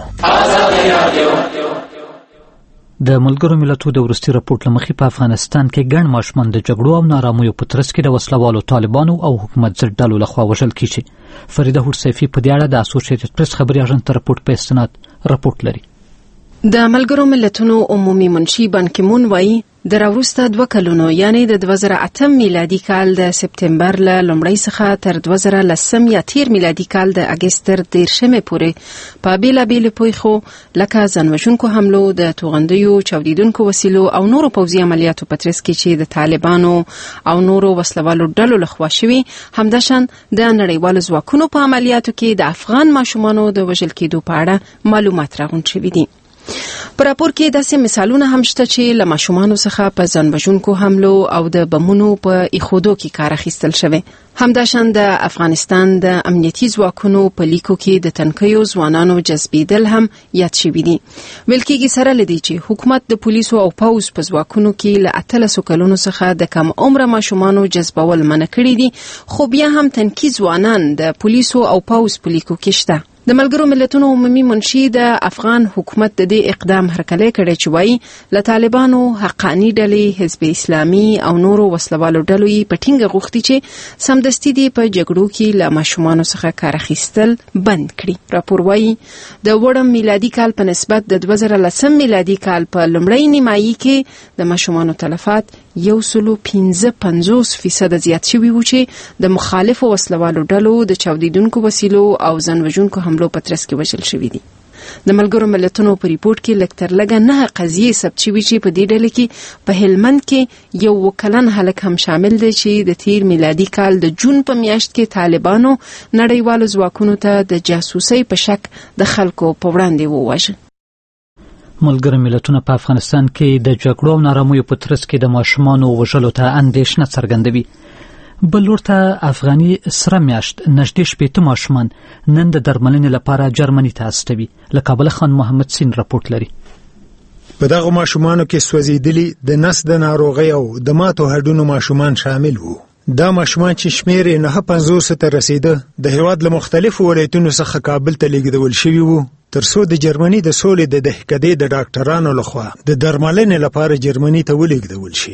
د ملګرو ملتونو د وروستي راپورټ له مخې په افغانستان کې ګڼ ماشومان د جګړو او نارامیو په ترڅ کې د وسلوالو طالبانو او حکومت ضد ډلو لخوا وژل کیږي. فریده هوډسیفي په دې اړه د اسوسییټډ پریس خبري اژانس ته راپورټ په استناد راپورټ لري. د ملګرو ملتونو عمومي منشي بان کی مون وایي د راوروسته 2 کلونو یعنی د 2008 میلادي کال د سپتمبر له لومړۍ څخه تر 2010 یا تیر میلادي کال د اگستر 13 پورې په بیلابیل پیښو لکه ځانوژونکو حملو، د توغندیو، چاودیدونکو وسیلو او نورو پوځي عملیاتو په ترڅ کې چې د طالبانو او نورو وسلوالو ډلو لخوا شوي، همداشان د نړیوالو ځواکونو په عملیاتو کې د افغان ماشومانو د وژل کېدو په اړه معلومات راغونډ شوي دي. په راپور کې داسې مثالونه هم شته چې له ماشومانو څخه په ځانوژونکو حملو او د بمونو په ایښودو کې کار اخیستل شوی. همداشان د افغانستان د امنیتي ځواکونو په لیکو کې د تنکیو ځوانانو جذبېدل هم یاد شوي دي. ویل کېږي سره له دې چې حکومت د پولیسو او پوځ په ځواکونو کې له 13 کلونو څخه د کم عمره ماشومانو جذبول منع کړي دي، خو بیا هم تنکي ځوانان د پولیسو او پوځ په لیکو کې شته. د ملګرو ملتونو عمومي منشي د افغان حکومت د دې اقدام هرکلی کړی چې وایي له طالبانو، حقاني ډلې، حزب اسلامي او نورو وسلوالو ډلو یې په ټینګه غوښتي چې سمدستي دې په جګړو کې له ماشومانو څخه کار اخیستل بند کړي. راپور وایي د وړم میلادي کال په نسبت د 2010 میلادي کال په لومړۍ نیمایي کې د ماشومانو تلفات 155% زیات شوي وو چې د مخالفو وسلوالو ډلو د چاودیدونکو وسیلو او ځانوژونکو حملو په ترڅ کې وژل شوي دي. د ملګرو ملتونو په ریپورت کې لږ تر لږه 9 قضیې ثبت شوي چې په دې ډله کې په هلمند کې یو 2 کلن هلک هم شامل دی چې د تیر میلادي کال د جون په میاشت کې طالبانو نړیوالو ځواکونو ته د جاسوسۍ په شک د خلکو په وړاندې وواژه. ملګرو ملتونه په افغانستان کې د جګړو او نارامیو په ترڅ کې د ماشومانو وژلو ته اندېښنه څرګندوي. بل لور ته افغاني سره میاشت نږدې 60 ماشومان نن د درملنې لپاره جرمني ته استوي. له کابل خان محمد سین راپورټ لري. په دغه ماشومانو کې سوځېدلي د نس د ناروغۍ او د ماتو هډونو ماشومان شامل وو. دا ماشومان چې شمیر یې 950 ته رسیده د هیواد له مختلفو ولایتونو څخه کابل ته لیږدول شوي وو ترڅو د جرمني د سولې د دهکدې د ډاکټرانو لخوا د درملنې لپاره جرمني ته ولیږدول شي.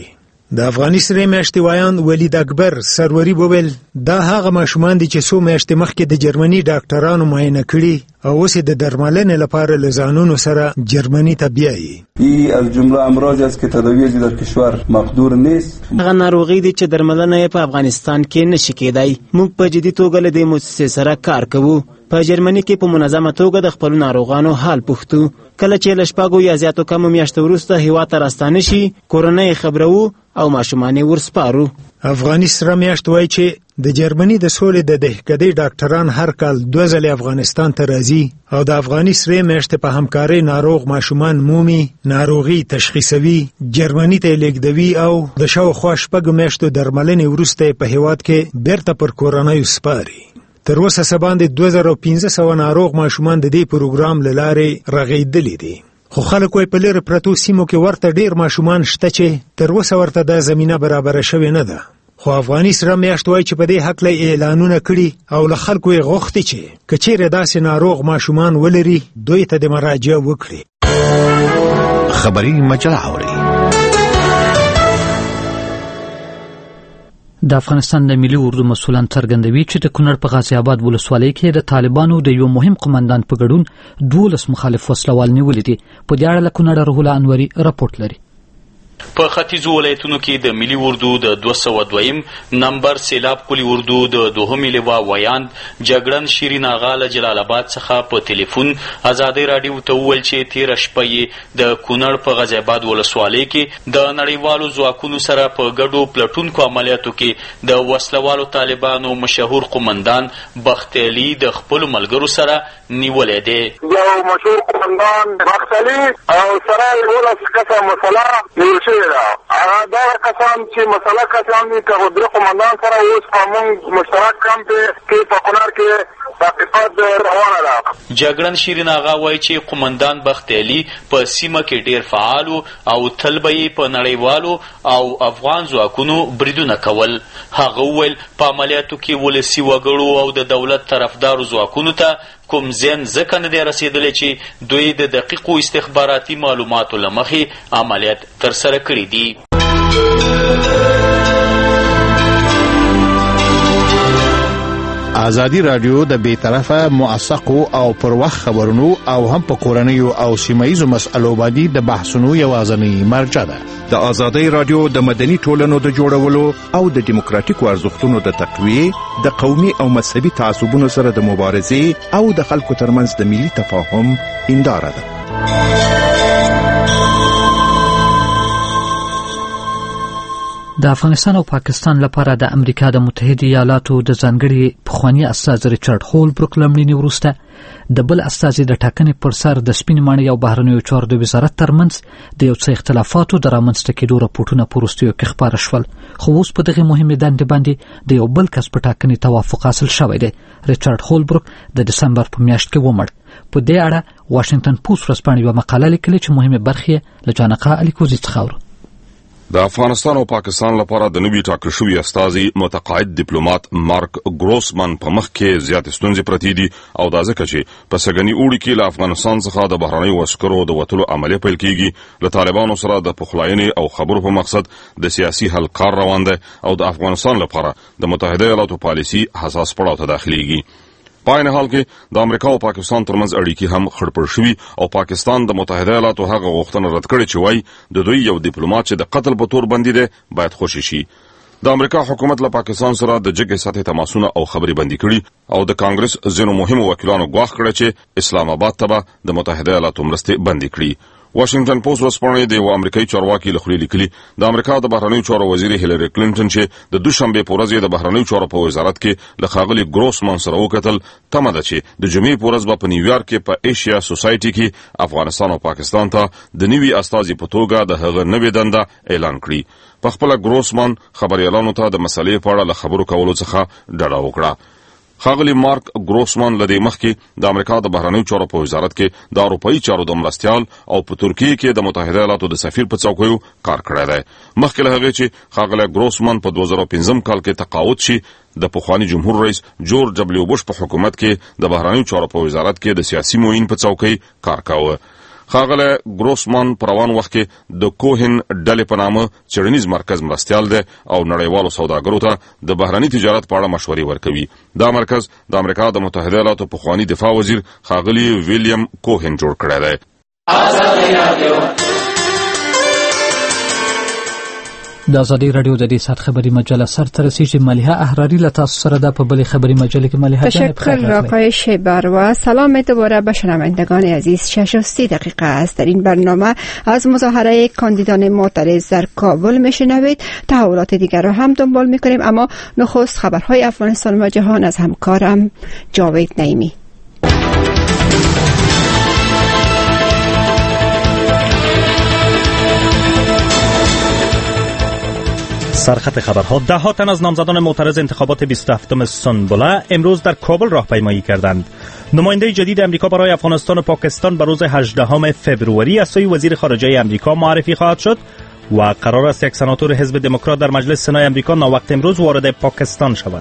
د افغاني سرې میاشتې وایان ولید اکبر سروري وویل دا هغه ماشومان دي چې څو میاشتې مخکې د جرمني ډاکټرانو معاینه کړي او اوس د درملنې لپاره له ځانونو سره جرمني ته بیایي. این از جمله امراض است که تداویش در کشور مقدور نیست. هغه ناروغي دي چې درملنه په افغانستان کې نشي کېدای. موږ په جدي توګه له دې مؤسسې سره کار کوو. په جرمني کې په منظمه توګه د خپل ناروغانو حال پوښتو. کله چې له شپږو یا زیاتو کمو میاشتو وروسته هیواد ته راستانه شي کورنۍ خبرو او ماشومان ورسپارو. افغاني سره میاشت وایي چې د جرمني د سولې د دهکدې ډاکټران هر کال 2 ځله افغانستان ته راځي او د افغاني سره میاشت په همکارۍ ناروغ ماشومان مومي، ناروغي تشخیصوي، جرمني ته لیږدوي او د شاوخوا 6 میاشتو درملنې وروسته په هیواد کې بیرته پر کورنۍ سپاري. تر اوسه سباندې 2500 ناروغ ماشومان د دې پروګرام له لارې رغېدلي دي. خو خلک وایي په لرې پرتو سیمو کې ورته ډېر ماشومان شته چې تر اوسه ورته دا زمینه برابره شوې نه ده. خو افغاني سره میاشت وایي چې په دې هکله اعلانونه کړي او له خلکو یې غوښتي چې که چیرې داسې ناروغ ماشومان ولري دوی ته د مراجعه وکړي. خبري مجله اوري. د افغانستان د ملي اردو مسؤلان څرګندوي چې د کونړ په غازي آباد ولسوالۍ کې د طالبانو د یو مهم قماندان په ګډون 12 مخالف وسلوال نیولي دي. په دې اړه له کونړ روح الله انوري راپورټ لري. په ختیځو ولایتونو کې د ملي اردو د 202 نمبر سیلاب کلی اردو د 2 لیوا ویاند جګړن شیرین آغا له جلال آباد څخه په ټلیفون ازادي رادیو ته وویل چې تیر شپه یې د کونړ په غازي آباد ولسوالۍ کې د نړیوالو ځواکونو سره په ګډو پلټونکو عملیاتو کې د وسلوالو طالبانو مشهور قومندان بخت علي د خپل ملګرو سره نیولې دی. یو مشهور قومندان بخت علي او سره ولس کسه مسله هغه دا کسان چې مسله کسان دي که د قومندان سره اوس په موږ مشترک کمپ کې په کونړ کې تحقیقات روانه ده. جګړن شیرین آغا وایي چې قومندان بخت علي په سیمه کې ډیر فعال او تل به یې په نړیوالو او افغان ځواکونو بریدونه کول. هغه وویل په عملیاتو کې ولسي وګړو او د دولت طرفدارو ځواکونو ته کوم زیان ځکه نه دی رسېدلی چې دوی د دقیقو استخباراتي معلوماتو له مخې عملیات ترسره کړي دي. ازادي رادیو د بیطرفه موثقو او پر وخت خبرونو او هم په کورنیو او سیمایي مسألو باندې د بحثونو یوازینی مرجع ده. د ازادي رادیو د مدني ټولنو د جوړولو او د دیموکراتیکو ارزښتونو د تقویه، د قومي او مذهبي تعصبونو سره د مبارزې او د خلکو ترمنځ د ملي تفاهم هنداره ده. د افغانستان او پاکستان لپاره د امریکا د متحده ایالاتو د ځانګړي پخوانی استازي ریچارډ هولبروک لمړني وروسته د بل استازي د ټاکنې پر سر د سپین ماڼۍ او بهرنیو چارو د وزارت ترمنځ د یو څه اختلافاتو د رامنځته کېدو راپورټونه په وروستیو کې خپاره شول. خو اوس په دغه مهمې دندې باندې د یو بل کس په ټاکنې توافق حاصل شوی دی. ریچارډ هولبروک د دسمبر په میاشت کې ومړ. په دې اړه واشنگټن پوسټ ورځپاڼې یوه مقاله لیکلې چې مهمې برخې له جانقا الیکوزي څخه اورو. د افغانستان او پاکستان لپاره د نوي ټاکل شوي استازي متقاعد ډیپلوماټ مارک ګروسمن په مخ کې زیات ستونزې پرتې دي او دا ځکه چې په سګنی اوړي کې له افغانستان څخه د بهرنیو عسکرو د وټلو عملیه پیل کیږي. له طالبانو سره د پخلاینې او خبرو په مقصد د سیاسي حل کار روان دی او د افغانستان لپاره د متحده ایالاتو پالیسي حساس پړاو ته داخليږي. په عین حال کې د امریکا او پاکستان ترمنځ اړیکې هم خړپړ شوي او پاکستان د متحده ایالاتو هغه غوښتنه رد کړې چې وایي د دوی یو ډیپلوماټ چې د قتل په تور بندي دی باید خوشي شي. د امریکا حکومت له پاکستان سره د جګې سطحې تماسونه او خبرې بندي کړي او د کانګرس ځینو مهمو وکیلانو ګواښ کړی چې اسلام آباد ته به د متحده ایالاتو مرستې بندي کړي. واشنگټن پوسټ ورځپاڼې د یو امریکایي چارواکي له خولې لیکلي د امریکا د بهرنیو چارو وزیر هیلری کلینټن چې د دوشنبه په ورځ د بهرنیو چارو په وزارت کې له ښاغلي ګروسمن سره وکتل تمه ده چې د جمعې په ورځ په نیویارک کې په ایشیا سوسایټي کې افغانستان او پاکستان ته د نوي استازي په توګه د هغه نوې دنده اعلان کړي. په خپل ګروسمن خبريالانو ته د مسلې په اړه له خبرو کولو څخه ډډه وکړه. ښاغلي مارک ګروسمن له دې مخکې د امریکا د بهرنیو چارو په وزارت کې د اروپایي چارو د مرستیال او په ترکیه کې د متحده ایالاتو د سفیر په څوکیو کار کړی دی. مخکې له هغې چې ښاغلی ګروسمن په 2015 کال کې تقاعد شي د پخواني جمهور رئیس جورج ډبلیو بوش په حکومت کې د بهرنیو چارو په وزارت کې د سیاسي معین په څوکۍ کار کاوه. ښاغلی ګروسمان په روان وخت کې د کوهن ډلې په نامه څېړنیز مرکز مرستیال دی او نړیوالو سوداګرو ته د بهرني تجارت په اړه مشورې ورکوي. دا مرکز د امریکا د متحده ایالاتو پخواني دفاع وزیر ښاغلي ویلیام کوهن جوړ کړی دی. د ازادي رادیو د دې سات خبری مجله سرته رسیږي. ملیحه احراری له تاسو سره ده په بلی خبری مجله کې. ملیحه جان، تشکر آقای شیبروا. سلام دوباره به شنوندگان عزیز. 6:30 دقیقه است. در این برنامه از مظاهره کاندیدان معترض در کابل میشنوید. تحولات دیگر را هم دنبال میکنیم، اما نخست خبرهای افغانستان و جهان از همکارم جاوید نعیمی. سرخط خبرها: 10 تن از نامزدان معترض انتخابات 27 سنبله امروز در کابل راهپیمایی کردند. نماینده جدید امریکا برای افغانستان و پاکستان به روز 18 فوریه از سوی وزیر خارجه امریکا معرفی خواهد شد و قرار است یک سناتور حزب دموکرات در مجلس سنای امریکا ناوقت امروز وارد پاکستان شود.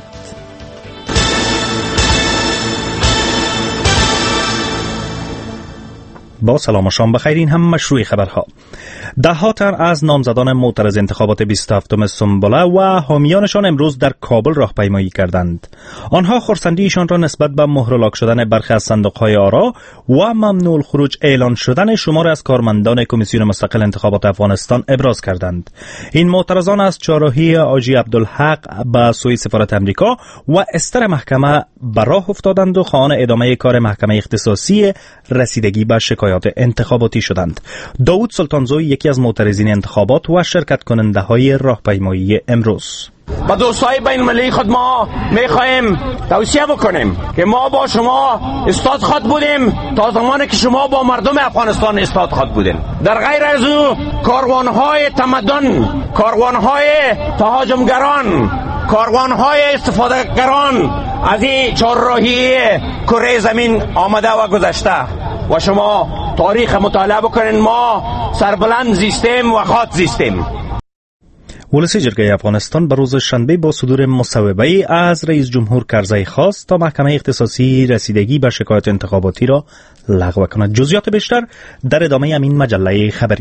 با سلام و شام بخیر. این هم مشروع خبرها. 10 تن از نامزدان معترض انتخابات 27 سنبله و حامیانشان امروز در کابل راهپیمایی کردند. آنها خرسندیشان را نسبت به مهرلاک شدن برخی از صندوق‌های آرا و ممنوع الخروج اعلان شدن شمار از کارمندان کمیسیون مستقل انتخابات افغانستان ابراز کردند. این معترضان از چهارراهی حاجی عبدالحق به سوی سفارت امریکا و استر محکمه به راه افتادند و خواهان ادامه کار محکمه اختصاصی رسیدگی به شکایات انتخاباتی شدند. داوود سلطانزوی یکی از معترضین انتخابات و شرکت کننده های راهپیمایی امروز: با دوستای بین المللی خود ما میخواهیم توصیه بکنیم که ما با شما استاد خود بودیم تا زمانی که شما با مردم افغانستان استاد خود بودین. در غیر از او کاروانهای تمدن، کاروانهای تهاجمگران، کاروانهای استفادهگران از این چهارراهی کره زمین آمده و گذشته و شما تاریخ مطالعه بکنین. ما سربلند زیستیم و خاط زیستیم. ولسی جرگه افغانستان به روز شنبه با صدور مصوبه از رئیس جمهور کرزی خواست تا محکمه اختصاصی رسیدگی به شکایات انتخاباتی را لغو کند. جزئیات بیشتر در ادامه همین مجله خبری.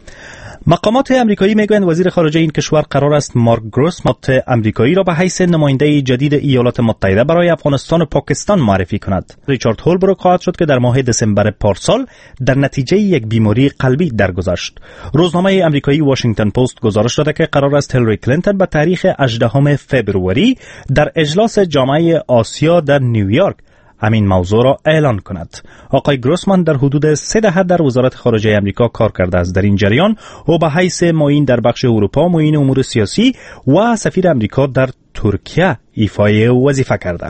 مقامات امریکایی میگویند وزیر خارجه این کشور قرار است مارک گروسمان امریکایی را به حیث نماینده جدید ایالات متحده برای افغانستان و پاکستان معرفی کند. ریچارد هولبروک خواهد شد که در ماه دسامبر پارسال در نتیجه یک بیماری قلبی درگذشت. روزنامه امریکایی واشنگتن پست گزارش داده که قرار است هیلاری کلینتون به تاریخ 18 فوریه در اجلاس جامعه آسیا در نیویورک همین موضوع را اعلان کند. آقای گروسمان در حدود 3 دهه در وزارت خارجه امریکا کار کرده است. در این جریان او به حیث معین در بخش اروپا، معین امور سیاسی و سفیر امریکا در ترکیه ایفای وظیفه کرده.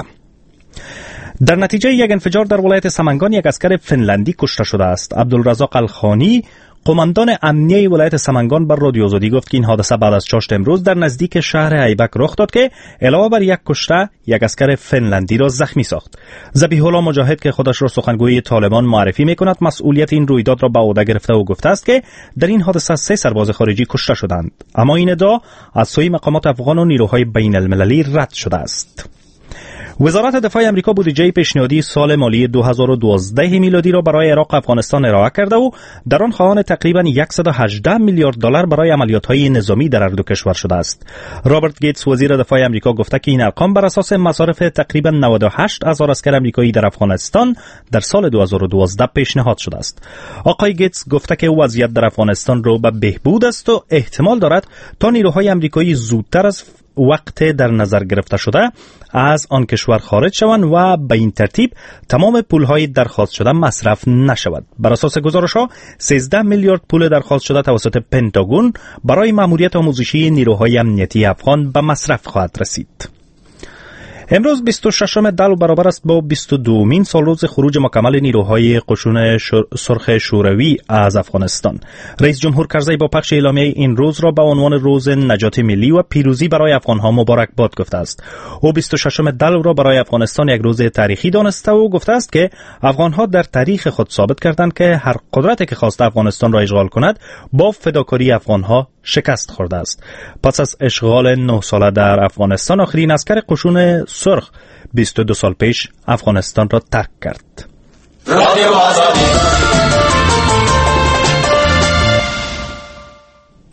در نتیجه یک انفجار در ولایت سمنگان یک عسکر فنلندی کشته شده است. عبدالرزاق الخانی، قماندان امنیه ولایت سمنگان، بر رادیو آزادی گفت که این حادثه بعد از چاشت امروز در نزدیک شهر ایبک رخ داد که علاوه بر یک کشته یک عسکر فنلندی را زخمی ساخت. ذبیح الله مجاهد که خودش را سخنگوی طالبان معرفی می‌کند مسئولیت این رویداد را به عهده گرفته و گفته است که در این حادثه 3 سرباز خارجی کشته شدند، اما این ادعا از سوی مقامات افغان و نیروهای بین المللی رد شده است. وزارت دفاع امریکا بودجه پیشنهادی سال مالی 2012 میلادی را برای عراق و افغانستان ارائه کرده و در آن خواهان تقریباً 118 میلیارد دلار برای عملیات‌های نظامی در هر دو کشور شده است. رابرت گیتس وزیر دفاع امریکا گفته که این ارقام بر اساس مصارف تقریباً 98,000 عسکر امریکایی در افغانستان در سال 2012 پیشنهاد شده است. آقای گیتس گفته که وضعیت در افغانستان رو به بهبود است و احتمال دارد تا نیروهای امریکایی زودتر از وقت در نظر گرفته شده از آن کشور خارج شوند و به این ترتیب تمام پولهای درخواست شده مصرف نشود. بر اساس گزارش‌ها 13 میلیارد پول درخواست شده توسط پنتاگون برای مأموریت آموزشی نیروهای امنیتی افغان به مصرف خواهد رسید. امروز 26 دلو برابر است با 22مین سالروز خروج مکمل نیروهای قشون سرخ شوروی از افغانستان. رئیس جمهور کرزی با پخش اعلامیه این روز را به عنوان روز نجات ملی و پیروزی برای افغانها مبارکباد گفته است. او 26 دلو را برای افغانستان یک روز تاریخی دانسته و گفته است که افغانها در تاریخ خود ثابت کردند که هر قدرتی که خواست افغانستان را اشغال کند با فداکاری افغانها شکست خورده است. پس از اشغال 9 ساله در افغانستان آخرین عسکر قشون سرخ 22 سال پیش افغانستان را ترک کرد. رادیو آزادی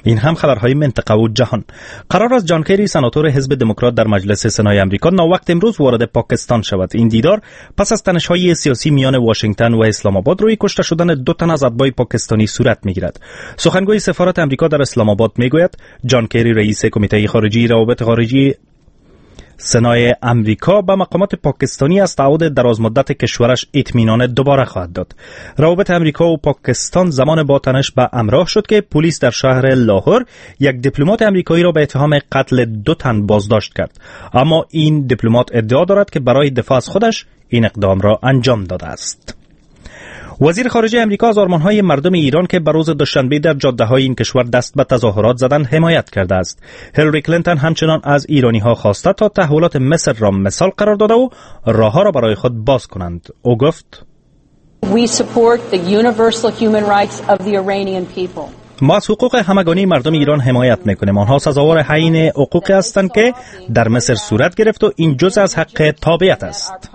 این هم خبرهای منطقه و جهان. قرار است جان کری سناتور حزب دموکرات در مجلس سنای آمریکا ناوقت امروز وارد پاکستان شود. این دیدار پس از تنش‌های سیاسی میان واشنگتن و اسلام آباد روی کشته شدن 2 تن از اتباع پاکستانی صورت میگیرد. سخنگوی سفارت آمریکا در اسلام آباد میگوید جان کری رئیس کمیته خارجی روابط خارجی سنای امریکا به مقامات پاکستانی از تعهد درازمدت کشورش اطمینان دوباره خواهد داد. روابط امریکا و پاکستان زمان با تنش به همراه شد که پلیس در شهر لاهور یک دیپلمات امریکایی را به اتهام قتل 2 تن بازداشت کرد، اما این دیپلمات ادعا دارد که برای دفاع از خودش این اقدام را انجام داده است. وزیر خارجه امریکا از آرمان‌های مردم ایران که بروز دوشنبه در جاده‌های این کشور دست به تظاهرات زدند حمایت کرده است. هیلاری کلینتون همچنان از ایرانی‌ها خواسته تا تحولات مصر را مثال قرار داده و راه‌ها را برای خود باز کنند. او گفت: We support the universal human rights of the Iranian people. ما از حقوق همگانی مردم ایران حمایت میکنیم. آنها سزاوار عین حقوقی هستند که در مصر صورت گرفت و این جزء از حق تابعیت است.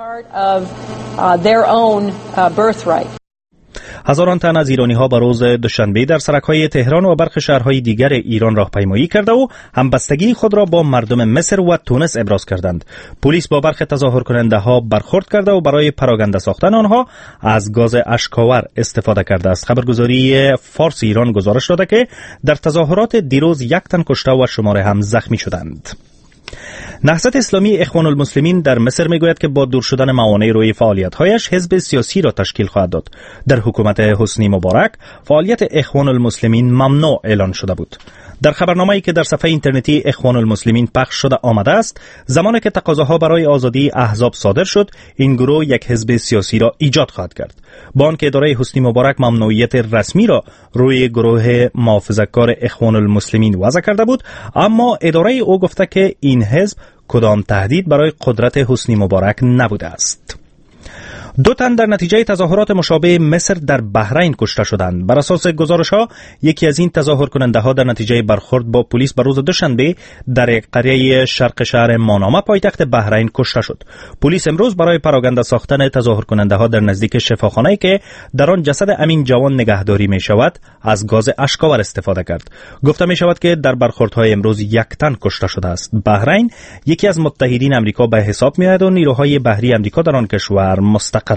هزاران تن از ایرانی‌ها به روز دوشنبه در سرک‌های تهران و برخی شهرهای دیگر ایران راهپیمایی کرده و همبستگی خود را با مردم مصر و تونس ابراز کردند. پلیس با برخی تظاهرکننده‌ها برخورد کرده و برای پراکنده ساختن آنها از گاز اشک‌آور استفاده کرده است. خبرگزاری فارس ایران گزارش داده که در تظاهرات دیروز 1 تن کشته و شمار هم زخمی شدند. نهضت اسلامی اخوان المسلمین در مصر میگوید که با دور شدن موانع روی فعالیت‌هایش حزب سیاسی را تشکیل خواهد داد. در حکومت حسنی مبارک فعالیت اخوان المسلمین ممنوع اعلان شده بود. در خبرنامه‌ای که در صفحه اینترنتی اخوان المسلمین پخش شده آمده است، زمانی که تقاضاها برای آزادی احزاب صادر شد، این گروه یک حزب سیاسی را ایجاد خواهد کرد. با آنکه اداره حسنی مبارک ممنوعیت رسمی را روی گروه محافظه‌کار اخوان المسلمین وضع کرده بود، اما اداره او گفته که این حزب کدام تهدید برای قدرت حسنی مبارک نبوده است. 2 تن در نتیجه تظاهرات مشابه مصر در بحرین کشته شدند. بر اساس گزارش‌ها یکی از این تظاهرکننده‌ها در نتیجه برخورد با پلیس بر روز دوشنبه در قریه شرق شهر مانامه پایتخت بحرین کشته شد. پلیس امروز برای پراکنده ساختن تظاهرکننده‌ها در نزدیک شفاخانه‌ای که در آن جسد امین جوان نگهداری می‌شود از گاز اشک‌آور استفاده کرد. گفته می‌شود که در برخوردهای امروز 1 تن کشته شده است. بحرین یکی از متحدین آمریکا به حساب می‌آید و نیروهای بحری آمریکا در آن کشور مستقرند.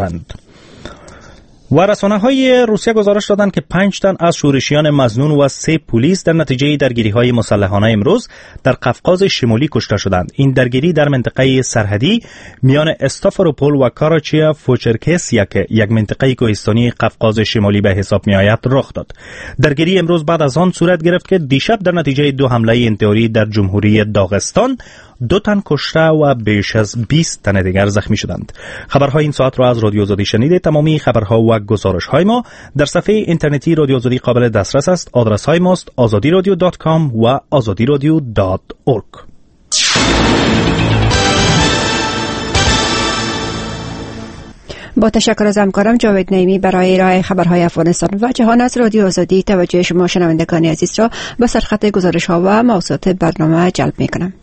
و رسانه‌های روسیه گزارش دادند که 5 تن از شورشیان مظنون و 3 پلیس در نتیجه درگیری‌های مسلحانه امروز در قفقاز شمالی کشته شدند. این درگیری در منطقه سرحدی میان استافروپول و کاراچیا فوچرکسیا که یک منطقه کوهستانی قفقاز شمالی به حساب می‌آید رخ داد. درگیری امروز بعد از آن صورت گرفت که دیشب در نتیجه 2 حمله انتحاری در جمهوری داغستان 2 تن کشته و بیش از 20 تن دیگر زخمی شدند. خبرهای این ساعت را از رادیو آزادی شنیدید. تمامی خبرها و گزارش‌های ما در صفحه اینترنتی رادیو آزادی قابل دسترس است. آدرس‌های ماست azadiradio.com و azadiradio.org. با تشکر از همکارم جاوید نعیمی برای ارائه خبرهای افغانستان و جهان از رادیو آزادی، توجه شما شنوندگان عزیز را به سرخط گزارش‌ها و موضوعات برنامه جلب می‌کنم.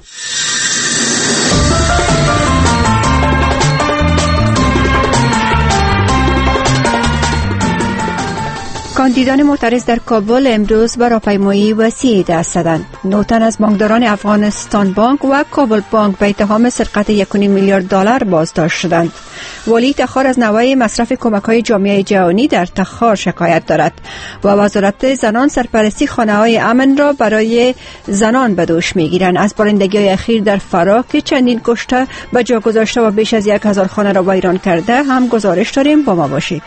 کاندیدان معترض در کابل امروز به راهپیمایی وسیعی دست زدند. 9 تن از بانکداران افغانستان بانک و کابل بانک به اتهام سرقت 1.5 میلیارد دلار بازداشت شدند. والی تخار از نوع مصرف کمک‌های جامعه جهانی در تخار شکایت دارد و وزارت زنان سرپرستی خانه‌های امن را برای زنان به دوش می‌گیرند. از بارندگی اخیر در فرا که چندین کشته به جا گذاشته و بیش از 1000 خانه را ویران کرده هم گزارش داریم. با ما باشید.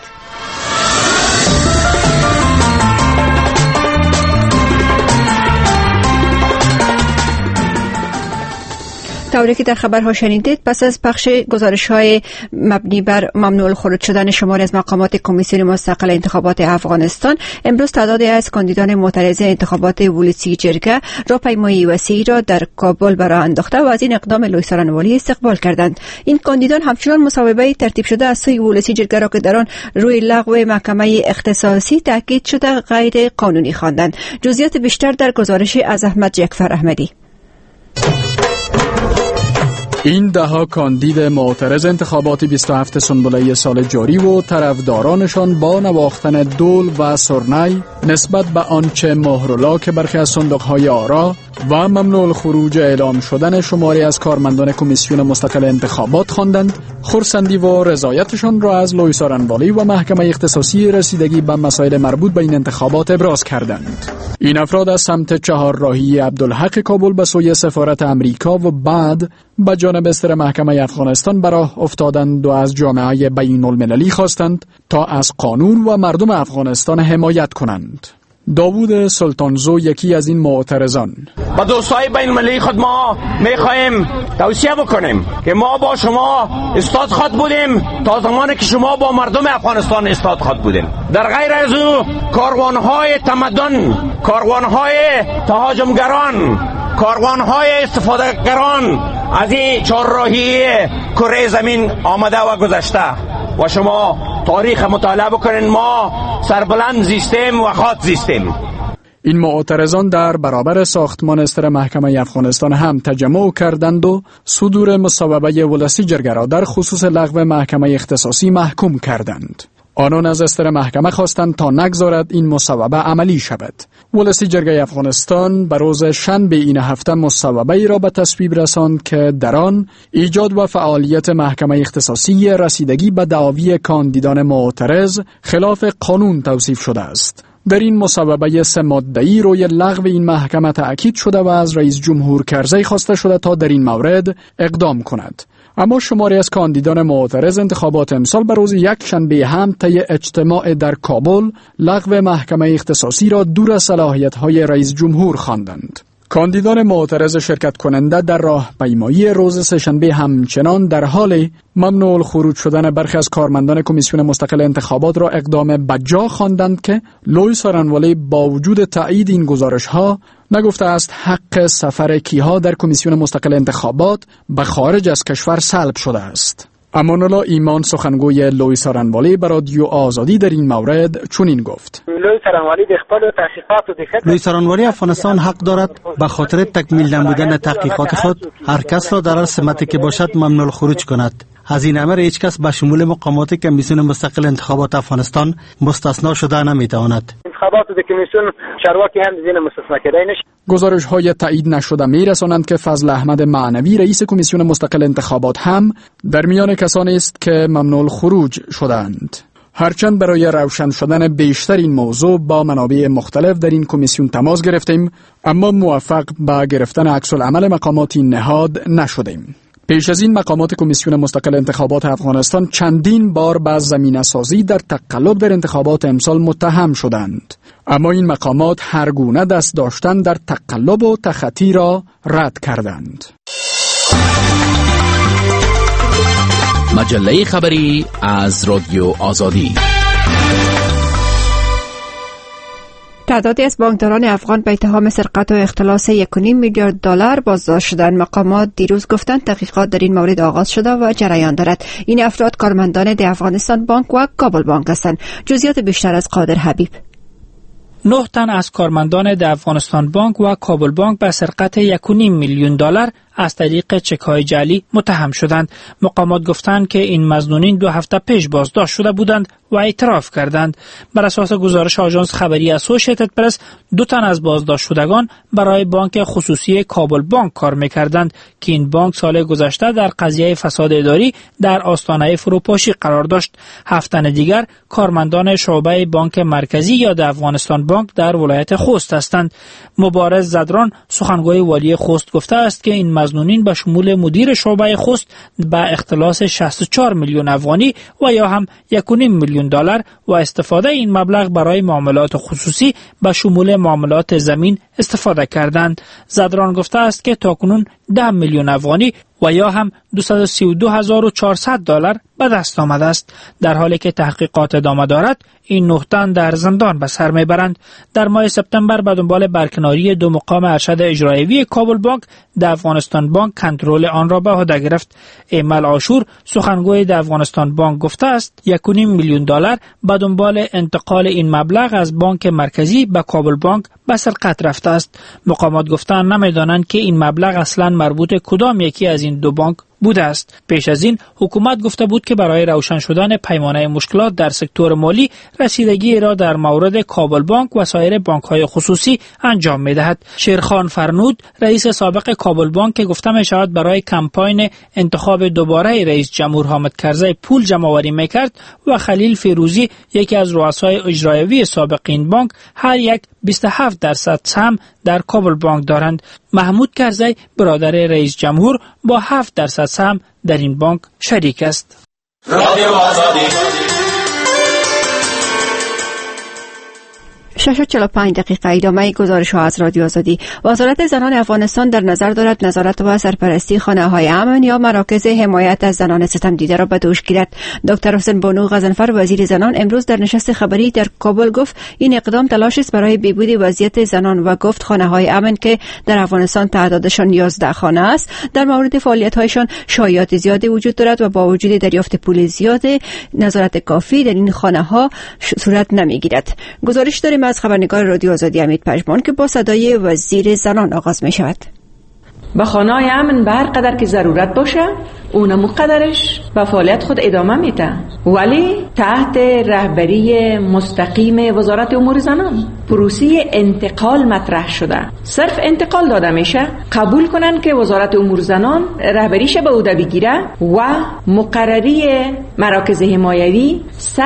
طوری که در خبرها شنیدید، پس از پخش گزارش‌های مبنی بر ممنوع الخروج شدن شماری از مقامات کمیسیون مستقل انتخابات افغانستان، امروز تعدادی از کاندیدان معترض انتخابات ولسی جرگه راهپیمایی وسیعی را در کابل براه انداخته و از این اقدام لوی سرانوالی استقبال کردند. این کاندیدان همچنان مصوبه ترتیب شده از سوی ولسی جرگه را که در آن روی لغو محکمه اختصاصی تاکید شده غیر قانونی خواندند. جزئیات بیشتر در گزارش از احمد جعفر احمدی. این دهها کاندید معترض انتخابات 27 سنبله سال جاری و طرفدارانشان با نواختن دول و سرنای نسبت به آنچه مهرلاک برخی از صندوق‌های آرا و ممنوع الخروج اعلام شدن شماری از کارمندان کمیسیون مستقل انتخابات خواندند، خرسندی و رضایتشان را از لویس آرنوالی و محکمه اختصاصی رسیدگی به مسائل مربوط به این انتخابات ابراز کردند. این افراد از سمت چهارراهی عبدالحق کابل به سوی سفارت امریکا و بعد به جانب استر محکمه افغانستان به راه افتادند و از جامعه بین المللی خواستند تا از قانون و مردم افغانستان حمایت کنند. داوود سلطانزو یکی از این معترضان: با دوستای بین المللی خود ما میخواهیم توصیه بکنیم که ما با شما استاد خود بودیم تا زمانی که شما با مردم افغانستان استاد خود بودیم. در غیر از او کاروانهای تمدن، کاروانهای تهاجمگران، کاروانهای استفادهگران از این چهارراهی کره زمین آمده و گذشته و شما تاریخ مطالعه بکنین. ما سربلند زیستیم و خاط زیستیم. این معترضان در برابر ساختمان استر محکمه افغانستان هم تجمع کردند و صدور مصوبه ولسی جرگه را در خصوص لغو محکمه اختصاصی محکوم کردند. آنان از استر محکمه خواستند تا نگذارد این مصوبه عملی شود. ولسی جرگه افغانستان به روز شنبه این هفته مصوبه ای را به تصویب رساند که در آن ایجاد و فعالیت محکمه اختصاصی رسیدگی به دعاوی کاندیدان معترض خلاف قانون توصیف شده است. در این مصوبه 3 ماده‌ای روی لغو این محکمه تأکید شده و از رئیس جمهور کرزی خواسته شده تا در این مورد اقدام کند. اما شماری از کاندیدان معترض انتخابات امسال به روز یک شنبه هم طی اجتماع در کابل لغو محکمه اختصاصی را دور از صلاحیت‌های رئیس جمهور خواندند. کاندیدان معترض شرکت کننده در راهپیمایی روز سه‌شنبه همچنان در حال ممنوع الخروج شدن برخی از کارمندان کمیسیون مستقل انتخابات را اقدام بجا خواندند که لویس آرنوالی با وجود تایید این گزارش‌ها نگفته است حق سفر کیها در کمیسیون مستقل انتخابات به خارج از کشور سلب شده است. امان‌الله ایمان سخنگوی لویس آرنوالی به رادیو آزادی در این مورد چنین گفت: لویس آرنوالی افغانستان حق دارد به خاطر تکمیل نمودن تحقیقات خود هر کس را در هر سمتی که باشد ممنوع الخروج کند. از این امر هیچ کس به شمول مقامات کمیسیون مستقل انتخابات افغانستان مستثنا شده نمیتواند. انتخابات کمیسیون چارواکی هم دیگه مستثنا کرده نشه. گزارش‌های تایید نشده می‌رسانند که فضل احمد معنوی رئیس کمیسیون مستقل انتخابات هم در میان کسانی است که ممنوع الخروج شدند. هرچند برای روشن شدن بیشتر این موضوع با منابع مختلف در این کمیسیون تماس گرفتیم، اما موفق به گرفتن عکس‌العمل مقامات این نهاد نشدیم. پیش از این مقامات کمیسیون مستقل انتخابات افغانستان چندین بار به زمینه‌سازی در تقلب در انتخابات امسال متهم شدند، اما این مقامات هر گونه دست داشتن در تقلب و تخطی را رد کردند. مجله خبری از رادیو آزادی. تعدادی از بانکداران افغان به اتهام سرقت و اختلاس 1.5 میلیارد دلار بازداشت شدند. مقامات دیروز گفتند تحقیقات در این مورد آغاز شده و جریان دارد. این افراد کارمندان د افغانستان بانک و کابل بانک هستند. جزئیات بیشتر از قادر حبیب. 9 تن از کارمندان د افغانستان بانک و کابل بانک به سرقت 1.5 میلیون دلار از طریق چک‌های جعلی متهم شدند. مقامات گفتند که این مظنونین 2 هفته پیش بازداشت شده بودند و اعتراف کردند. بر اساس گزارش آژانس خبری اسوسییتد پرس 2 تن از بازداشت شدگان برای بانک خصوصی کابل بانک کار می‌کردند که این بانک سال گذشته در قضیه فساد اداری در آستانه فروپاشی قرار داشت. 7 تن دیگر کارمندان شعبه بانک مرکزی یا د افغانستان بانک در ولایت خوست هستند. مبارز زدران سخنگوی والی خوست گفته است که این مظنونین به شمول مدیر شعبه خوست به اختلاس 64 میلیون افغانی و یا هم 1.5 میلیون دلار و استفاده این مبلغ برای معاملات خصوصی به شمول معاملات زمین استفاده کردند. زدران گفته است که تاکنون 10 میلیون افغانی و یا هم 232400 دلار به دست آمده است. در حالی که تحقیقات ادامه دارد، این 9 تن در زندان به سر میبرند. در ماه سپتامبر به دنبال برکناری 2 مقام ارشد اجرایی کابل بانک، د افغانستان بانک کنترل آن را به عهده گرفت. ایمل عاشور سخنگوی د افغانستان بانک گفته است 1.5 میلیون دلار به دنبال انتقال این مبلغ از بانک مرکزی به کابل بانک به سرقت رفته است. مقامات گفتند نمیدانند که این مبلغ اصلا مربوط کدام یکی از این 2 بانک بوده است. پیش از این حکومت گفته بود که برای روشن شدن پیمانه مشکلات در سکتور مالی رسیدگی را در مورد کابل بانک و سایر بانک‌های خصوصی انجام می‌دهد. شیرخان فرنود رئیس سابق کابل بانک که گفته می‌شود برای کمپاین انتخاب دوباره رئیس جمهور حامد کرزی پول جمع‌آوری می‌کرد و خلیل فیروزی یکی از رؤسای اجرایی سابق این بانک هر یک 27% سهم در کابل بانک دارند. محمود کرزی برادر رئیس جمهور با 7% سهم در این بانک شریک است. رادیو آزادی 6:45 ادامه گزارش ها از رادیو آزادی. وزارت زنان افغانستان در نظر دارد نظارت و سرپرستی خانه‌های امن یا مراکز حمایت از زنان ستم دیده را به دوش گیرد. دکتر حسین بانو غضنفر وزیر زنان امروز در نشست خبری در کابل گفت این اقدام تلاش است برای بهبود وضعیت زنان و گفت خانه‌های امن که در افغانستان تعدادشان 11 خانه است در مورد فعالیت‌هایشان شایعات زیادی وجود دارد و با وجود دریافت پول زیاد نظارت کافی در این خانه‌ها صورت نمی‌گیرد. گزارش داریم از خبرنگار رادیو آزادی امید پژمان که با صدای وزیر زنان آغاز می شود. با خانه‌های امن به هر قدر که ضرورت باشه اونم قدرش به فعالیت خود ادامه میده، ولی تحت رهبری مستقیم وزارت امور زنان. پروسه انتقال مطرح شده، صرف انتقال داده میشه. قبول کنن که وزارت امور زنان رهبریش به عهده بگیره و مقرری مراکز حمایوی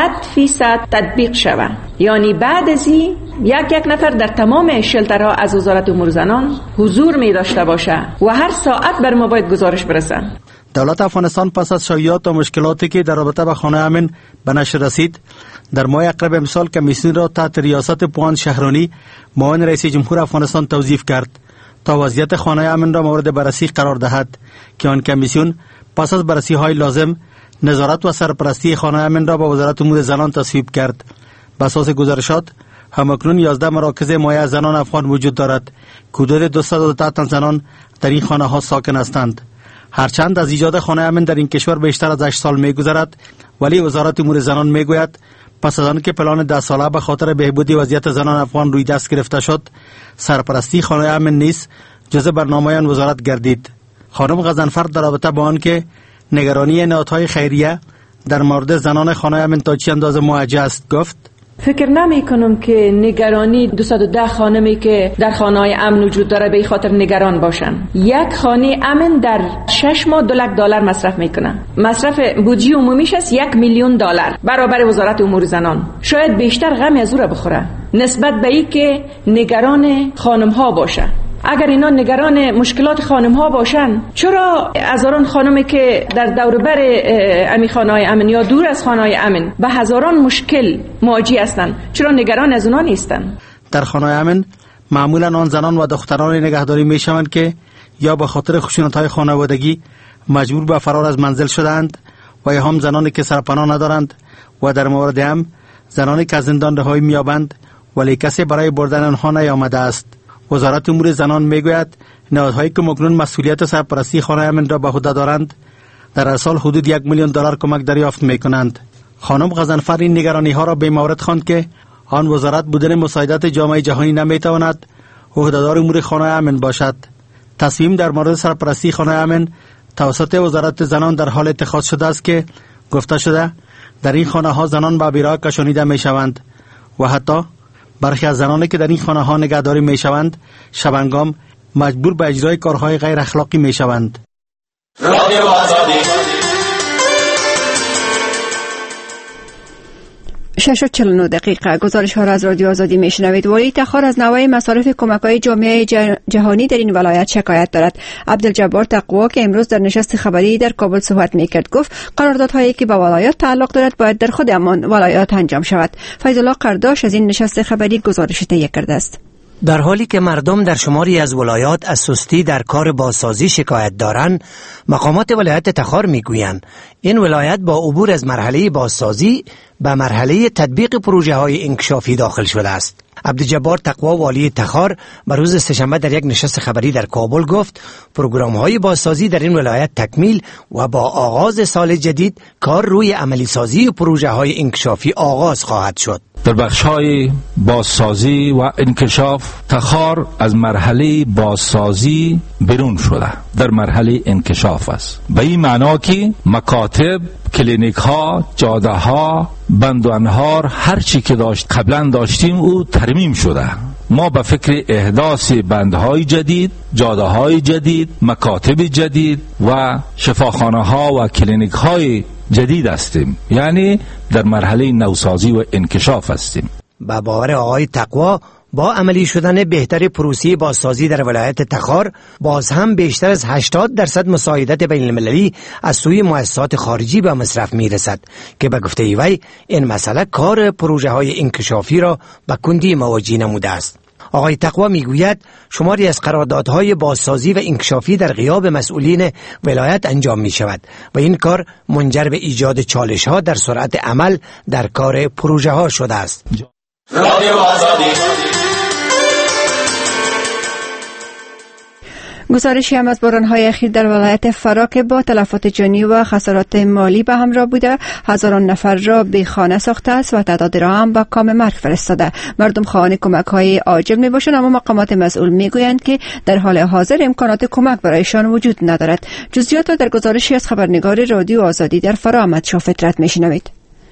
100% تطبیق شود. یعنی بعد از این یک نفر در تمام شلترها از وزارت امور زنان حضور می داشته باشه و هر ساعت بر ما باید گزارش برسن. دولت افغانستان پس از شایعات و مشکلاتی که در رابطه با خانه امن به نشر رسید، در ماه اقرب امسال کمیسیون را تحت ریاست پوان شهرانی معاون رئیس جمهور افغانستان توظیف کرد تا وضعیت خانه امن را مورد بررسی قرار دهد که آن کمیسیون پس از بررسی های لازم نظارت و سرپرستی خانه امن را با وزارت امور زنان تصویب کرد. بر اساس گزارشات همکنون 11 مراکز حمایت زنان افغان وجود دارد که حدود 210 تن زنان در این خانه ها ساکن هستند. هرچند از ایجاد خانه امن در این کشور بیشتر از 8 سال می‌گذرد، ولی وزارت امور زنان میگوید پس از آنکه پلان 10 ساله به خاطر بهبود وضعیت زنان افغان روی دست گرفته شد، سرپرستی خانه امن نیز جزء برنامه آن وزارت گردید. خانم غضنفر در رابطه با آنکه نگرانی نهادهای خیریه در مورد زنان خانه امن تا چه اندازه موجه است گفت: فکر نمی کنم که نگرانی 210 خانمی که در خانه‌های امن وجود داره به خاطر نگران باشن. یک خانه امن در 6 ماه $200 مصرف میکنه. مصرف بودجه عمومیش است $1,000,000 برابر وزارت امور زنان. شاید بیشتر غم از او را بخوره نسبت به این که نگران خانم‌ها باشه. اگر اینا نگران مشکلات خانم ها باشن، چرا هزاران خانمی که در دوربر امی خانه‌های امن یا دور از خانه‌های امن به هزاران مشکل مواجه هستند، چرا نگران از اونا نیستن؟ در خانه امن معمولا آن زنان و دختران نگهداری می شوند که یا به خاطر خشونت‌های خانوادگی مجبور به فرار از منزل شدند و یا هم زنانی که سرپناه ندارند و در مورد هم زنانی که از زندان رهایی می‌یابند ولی کسی برای بردن آنها نیامده است. وزارت امور زنان میگوید نهادهایی که مکنون مسئولیت سرپرستی خانه امن را به عهده دارند در هر سال حدود $1,000,000 کمک دریافت میکنند. خانم غضنفر این نگرانی ها را به مورد خواند که آن وزارت بدون مساعدت جامعه جهانی نمیتواند عهدهدار امور خانه امن باشد. تصمیم در مورد سرپرستی خانه امن توسط وزارت زنان در حال اتخاذ شده است که گفته شده در این خانه ها زنان به بیراه کشانیده میشوند و حتی برخی از زنانی که در این خانه ها نگهداری می شوند شبانگام مجبور به اجرای کارهای غیر اخلاقی می شوند. رادیو آزادی 6:49 گزارش ها را از رادیو آزادی میشنوید. ولی تخار از نوع مصارف کمک‌های جامعه جهانی در این ولایت شکایت دارد. عبدالجبار تقوا که امروز در نشست خبری در کابل صحبت میکرد گفت قراردادهایی که به ولایت تعلق دارد باید در خود همان ولایت انجام شود. فیض الله قرداش از این نشست خبری گزارش تهیه کرده است. در حالی که مردم در شماری از ولایات از سستی در کار بازسازی شکایت دارند، مقامات ولایت تخار میگویند این ولایت با عبور از مرحله بازسازی به مرحله تطبیق پروژه های انکشافی داخل شده است. عبدالجبار تقوا والی تخار به روز سه‌شنبه در یک نشست خبری در کابل گفت پروگرام های بازسازی در این ولایت تکمیل و با آغاز سال جدید کار روی عملی سازی پروژه های انکشافی آغاز خواهد شد. در بخش‌های بازسازی و انکشاف تخار از مرحله بازسازی بیرون شده، در مرحله انکشاف است. به این معنا که مکاتب، کلینیک ها، جاده ها، بند و انهار، هر چی که قبلا داشتیم او ترمیم شده. ما به فکر احداث بندهای جدید، جاده های جدید، مکاتب جدید و شفاخانه ها و کلینیک های جدید هستیم، یعنی در مرحله نوسازی و انکشاف هستیم. با باور آقای تقوا با عملی شدن بهتر پروسه بازسازی در ولایت تخار باز هم بیشتر از 80% مساعدت بین المللی از سوی مؤسسات خارجی به مصرف می رسد که به گفته وی این مسئله کار پروژه های انکشافی را به کندی مواجه نموده است. آقای تقوا میگوید شماری از قراردادهای بازسازی و انکشافی در غیاب مسئولین ولایت انجام می شود و این کار منجر به ایجاد چالش ها در سرعت عمل در کار پروژه ها شده است. گزارشی هم از باران‌های اخیر در ولایت فرا که با تلفات جانی و خسارات مالی به همراه بوده هزاران نفر را بی خانه ساخته است و تعداد را هم به کام مرگ فرستاده. مردم خواهان کمک‌های عاجل میباشند، اما مقامات مسئول میگویند که در حال حاضر امکانات کمک برایشان وجود ندارد. جزئیات در گزارشی از خبرنگار رادیو آزادی در فرا احمد شاه فطرت میشنوید.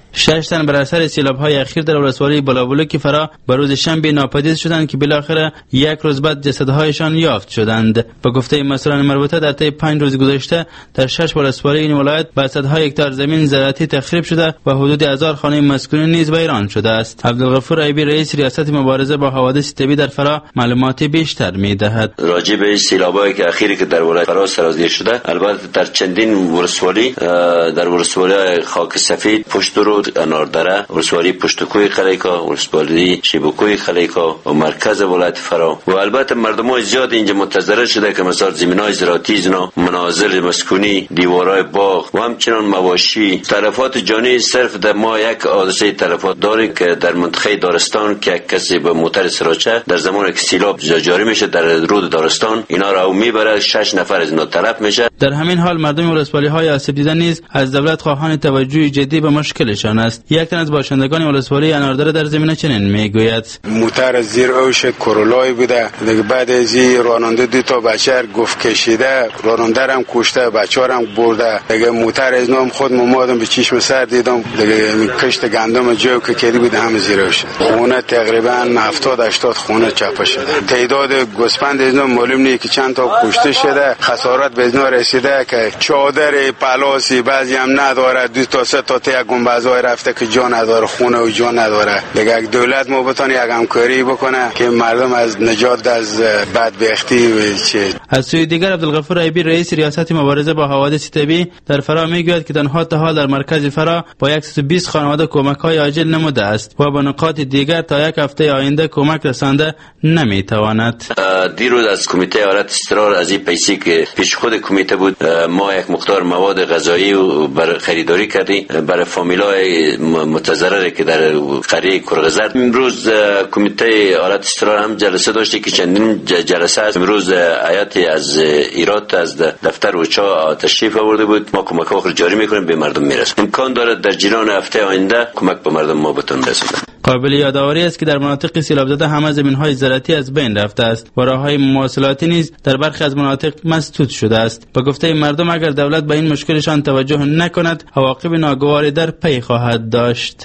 6 تن بر اثر سیلاب‌های اخیر در ولسوالی بلابلوک فرا به روز شنبه ناپدید شدند که بالاخره یک روز بعد جسدهایشان یافت شدند. به گفته مسئولان مربوطه در طی 5 روز گذشته در 6 ولسوالی این ولایت به صدهای هکتار زمین زراعتی تخریب شده و حدود 1000 خانه مسکونی نیز ویران شده است. عبدالغفور ایبی رئیس ریاست مبارزه با حوادث طبیعی در فرا معلومات بیشتر می‌دهد. راجع به سیلاب‌های که اخیری که در ولایت فرا سرازیر شده، البته در چندین ولسوالی در ولسوالی خاک سفید، پشت رو اناردره، ولسوالی پشتکوی خلیکا، ولسوالی شیبوکوی خلیکا و مرکز ولایت فرا و البته مردمای زیاد اینجا متضرر شده که مثلا زمینای زراعتی، منازل مسکونی، دیوارای باغ و همچنان مواشی. تلفات جانی صرف در ما یک حادثه تلفات داریم که در منطقه دارستان که یک کسی به موتر سراچه در زمانی که سیلاب جاری میشه در رود دارستان اینا را میبره، 6 نفر از اینا تلف میشه. در همین حال مردم ولسوالی های آسیب دیده نیز از دولت خواهان توجه جدی به مشکلشان است. یک تن از باشندگان ولسوالی اناردره در زمینه چنین میگوید: موتر زیر اوش کرولای بوده، دیگه بعد از این راننده 2 تا بچه گفت کشیده، راننده هم کشته، بچه هم برده. دیگه موتر از نام خود مادم به چشم سر دیدم، دیگه کشت گندم جو که کردی بوده هم زیر اوش. خونه تقریبا 70-80 خونه چاپ شده. تعداد گوسفند از نام معلوم نیست که چند تا کشته شده، خسارت به نام رسیده که چادر پلاسی بعضی هم نداره، 2 تا 3 تا یک گنبدهای رفته که جا نداره، خونه و جا نداره. دیگه اگه دولت ما بتونه یک همکاری بکنه که مردم از نجات از بدبختی و چه. از سوی دیگر عبدالغفور ایبی رئیس ریاست مبارزه با حوادث طبیعی در فرا میگوید که تنها تا حال در مرکز فرا با 120 خانواده کمک‌های عاجل نموده است و به نقاط دیگر تا یک هفته آینده کمک رسانده نمیتواند. دیروز از کمیته حالت اضطرار از این پیسی که پیش خود کمیته بود ما یک مقدار مواد غذایی بر خریداری کردیم برای فامیلای متضرره که در قریه کرغزر. امروز کمیته حالت اضطرار هم جلسه داشته که چندین جلسه است. امروز هیئت از ایراد از دفتر اوچا تشریف آورده بود. ما کمک آخر جاری میکنیم به مردم میرسه. امکان داره در جریان هفته آینده کمک به مردم ما بتون رسونیم. قابل یادآوری است که در مناطق سیلاب زده همه زمین‌های زراعتی از بین رفته است و راه‌های مواصلاتی نیز در برخی از مناطق مسدود شده است. به گفته مردم اگر دولت به این مشکلشان توجه نکند عواقب ناگواری در پی خواهد داشت.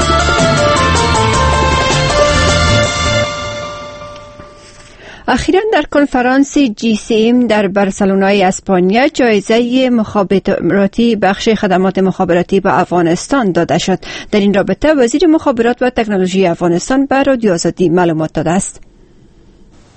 اخیراً در کنفرانس GCM در بارسلونای اسپانیا جایزه مخابراتی بخش خدمات مخابراتی به افغانستان داده شد. در این رابطه وزیر مخابرات و تکنولوژی افغانستان به رادیو آزادی معلومات داده است.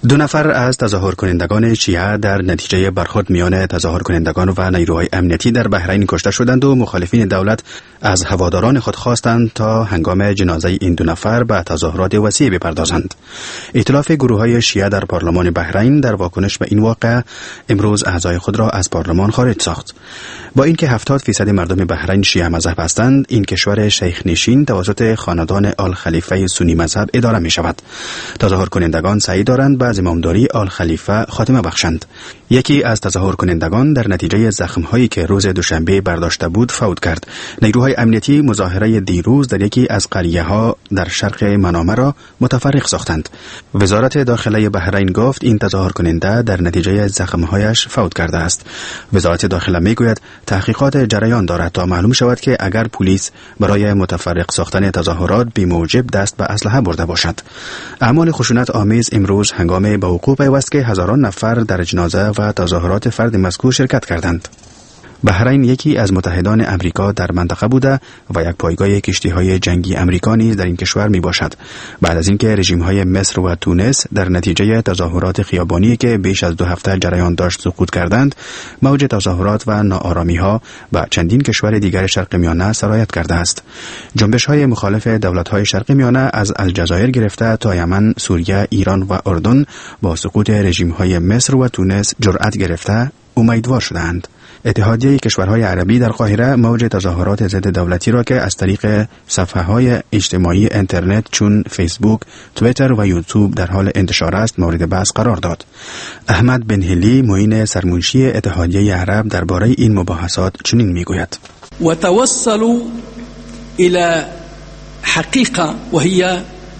2 نفر از تظاهر کنندگان شیعه در نتیجه برخورد میان تظاهر کنندگان و نیروهای امنیتی در بحرین کشته شدند و مخالفین دولت از هواداران خود خواستند تا هنگام جنازه این 2 نفر به تظاهرات وسیع بپردازند. ائتلاف گروه‌های شیعه در پارلمان بحرین در واکنش به این واقعه امروز اعضای خود را از پارلمان خارج ساخت. با اینکه 70% مردم بحرین شیعه مذهب هستند، این کشور شیخ نشین توسط خاندان آل خلیفه سنی مذهب اداره می شود. تظاهر کنندگان سعی دارند به زمامداری آل خلیفه خاتمه بخشند. یکی از تظاهر کنندگان در نتیجه زخم‌هایی که روز دوشنبه برداشته بود فوت کرد. نیروهای امنیتی مظاهره دیروز در یکی از قریه‌ها در شرق منامه را متفرق ساختند. وزارت داخله بحرین گفت این تظاهر کننده در نتیجه زخم‌هایش فوت کرده است. وزارت داخله میگوید تحقیقات جریان دارد تا معلوم شود که اگر پلیس برای متفرق ساختن تظاهرات بی‌موجب دست به اسلحه برده باشد. اعمال خشونت آمیز امروز هنگام به وقوع پیوست که هزاران نفر در جنازه و تظاهرات فرد مذکور شرکت کردند. بحرین یکی از متحدان امریکا در منطقه بوده و یک پایگاه کشتی‌های جنگی امریکا نیز در این کشور می باشد. بعد از اینکه رژیم‌های مصر و تونس در نتیجه تظاهرات خیابانی که بیش از 2 هفته جریان داشت سقوط کردند، موج تظاهرات و ناآرامی‌ها به چندین کشور دیگر شرق میانه سرایت کرده است. جنبش‌های مخالف دولت‌های شرق میانه از الجزایر گرفته تا یمن، سوریه، ایران و اردن با سقوط رژیم‌های مصر و تونس جرأت گرفته امیدوار شدند. اتحادیه کشورهای عربی در قاهره موج تظاهرات ضد دولتی را که از طریق صفحه‌های اجتماعی اینترنت چون فیسبوک، توییتر و یوتیوب در حال انتشار است مورد بحث قرار داد. احمد بن هلی معین سرمنشی اتحادیه عرب درباره این مباحثات چنین میگوید: وتوصلوا الى حقیقه وهي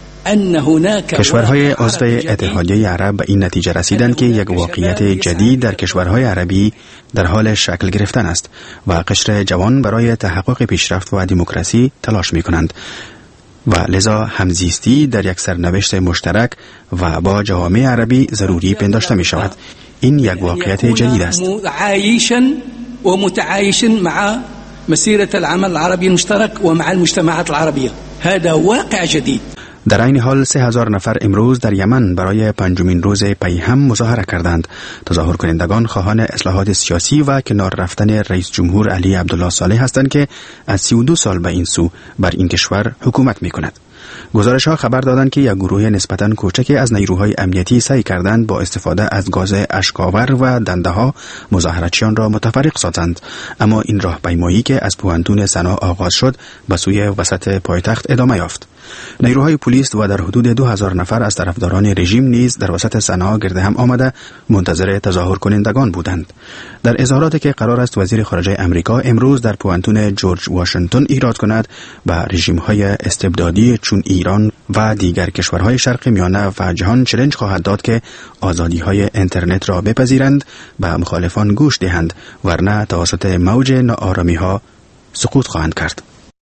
کشورهای عضو اتحادیه عرب به این نتیجه رسیدند که یک واقعیت جدید در کشورهای عربی در حال شکل گرفتن است و قشر جوان برای تحقق پیشرفت و دموکراسی تلاش می کنند و لذا همزیستی در یک سرنوشت مشترک و با جوامع عربی ضروری پنداشته می شود. این یک واقعیت جدید است. ومتعايش مع مسيرة العمل العربي المشترك ومع المجتمعات العربية. هذا واقع جديد. در این حال 3000 نفر امروز در یمن برای 5مین روز پی هم مظاهره کردند. تظاهر کنندگان خواهان اصلاحات سیاسی و کنار رفتن رئیس جمهور علی عبدالله صالح هستند که از 32 سال به این سو بر این کشور حکومت می کند. گزارش‌ها خبر دادند که یک گروه نسبتاً کوچکی از نیروهای امنیتی سعی کردند با استفاده از گاز اشک‌آور و دنده‌ها مظاهراتچیان را متفرق سازند، اما این راهپیمایی که از پوهنتون سنا آغاز شد به سوی وسط پایتخت ادامه یافت. نیروهای پلیس و در حدود 2000 نفر از طرفداران رژیم نیز در وسط سنا گرد هم آمده منتظر تظاهر کنندگان بودند. در اظهاراتی که قرار است وزیر خارجه امریکا امروز در پوهنتون جورج واشنگتن ایراد کند، به رژیم‌های استبدادی چون ایران و دیگر کشورهای شرق میانه و جهان چالش خواهد داد که آزادی‌های اینترنت را بپذیرند، به مخالفان گوش دهند، ورنه توسط موج ناآرامی‌ها سقوط خواهند کرد.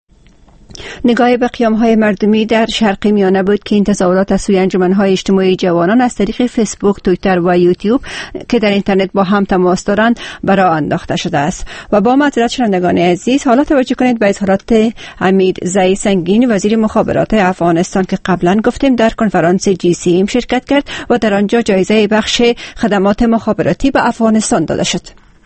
نگاه به قیام‌های مردمی در شرق میانه بود که این تظاهرات از سوی انجمن‌های اجتماعی جوانان از طریق فیسبوک، توییتر و یوتیوب که در اینترنت با هم تماس دارند برای انداخته شده است. و با معذرت شنوندگان عزیز، حالا توجه کنید به اظهارات حمید زئی سنگین وزیر مخابرات افغانستان که قبلا گفتیم در کنفرانس GCM شرکت کرد و در آنجا جایزه بخش خدمات مخابراتی به افغانستان داده شد.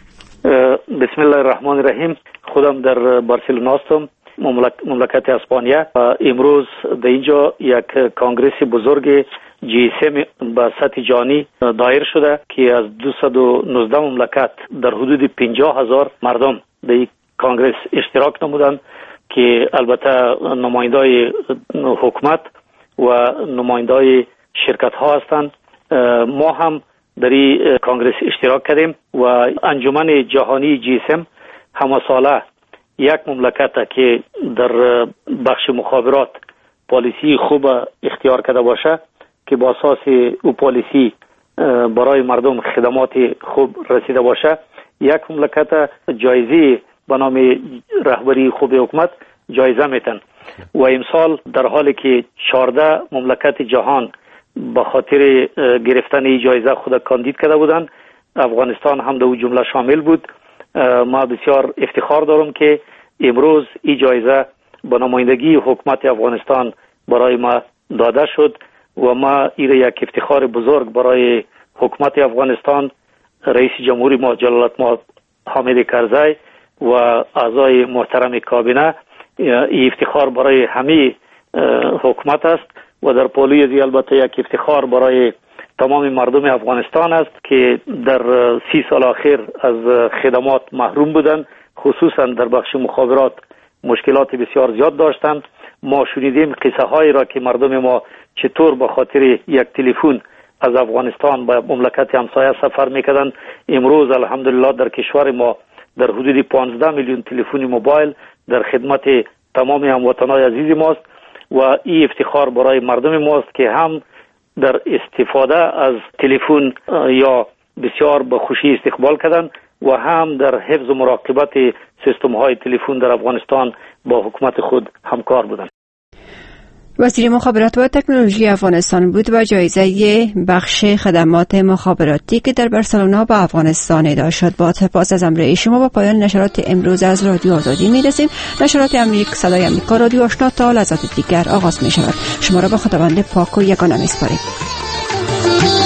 بسم الله الرحمن الرحیم. خودم در بارسلونا هستم، مملکت اسپانیا. امروز در اینجا یک کانگرس بزرگ GCM به سطح جهانی دایر شده که از 219 مملکت در حدود 50,000 مردم در این کانگرس اشتراک نمودند که البته نمایندای حکومت و نمایندای شرکت ها هستند. ما هم در این کانگرس اشتراک کردیم و انجمن جهانی GCM همه ساله یک مملکت که در بخش مخابرات پالیسی خوب اختیار کرده باشه که با اساس او پالیسی برای مردم خدمات خوب رسیده باشه، یک مملکت جایزه به نام رهبری خوب حکومت جایزه میتن. و امسال در حالی که 14 مملکت جهان به خاطر گرفتن این جایزه خود کاندید کرده بودند، افغانستان هم در جمله شامل بود. ما بسیار افتخار دارم که امروز این جایزه با نمایندگی حکومت افغانستان برای ما داده شد و ما ایره یک افتخار بزرگ برای حکومت افغانستان، رئیس جمهوری ما جلالت ما حامد کرزی و اعضای محترم کابینه، این افتخار برای همه حکومت است و در پالوی ازی البته یک افتخار برای تمام مردم افغانستان است که در 30 سال اخیر از خدمات محروم بودند، خصوصا در بخش مخابرات مشکلات بسیار زیاد داشتند. ما شنیدیم قصه هایی را که مردم ما چطور به خاطر یک تلفن از افغانستان به مملکت همسایه سفر میکردند. امروز الحمدلله در کشور ما در حدود 15 میلیون تلفن موبایل در خدمت تمام هموطنان عزیز ماست و این افتخار برای مردم ماست که هم در استفاده از تلفن یا بسیار به خوشی استقبال کردند و هم در حفظ و مراقبت سیستم های تلفن در افغانستان با حکومت خود همکار بودند. وزیر مخابرات و تکنولوژی افغانستان بود و جایزه بخش خدمات مخابراتی که در بارسلونا به افغانستان اهدا شد. با سپاس از همراهی شما با پایان نشرات امروز از رادیو آزادی میرسیم. نشرات صدای آمریکا رادیو آشنا تا لحظات دیگر آغاز می شود. شما را به خداوند پاک و یگانه می‌سپاریم.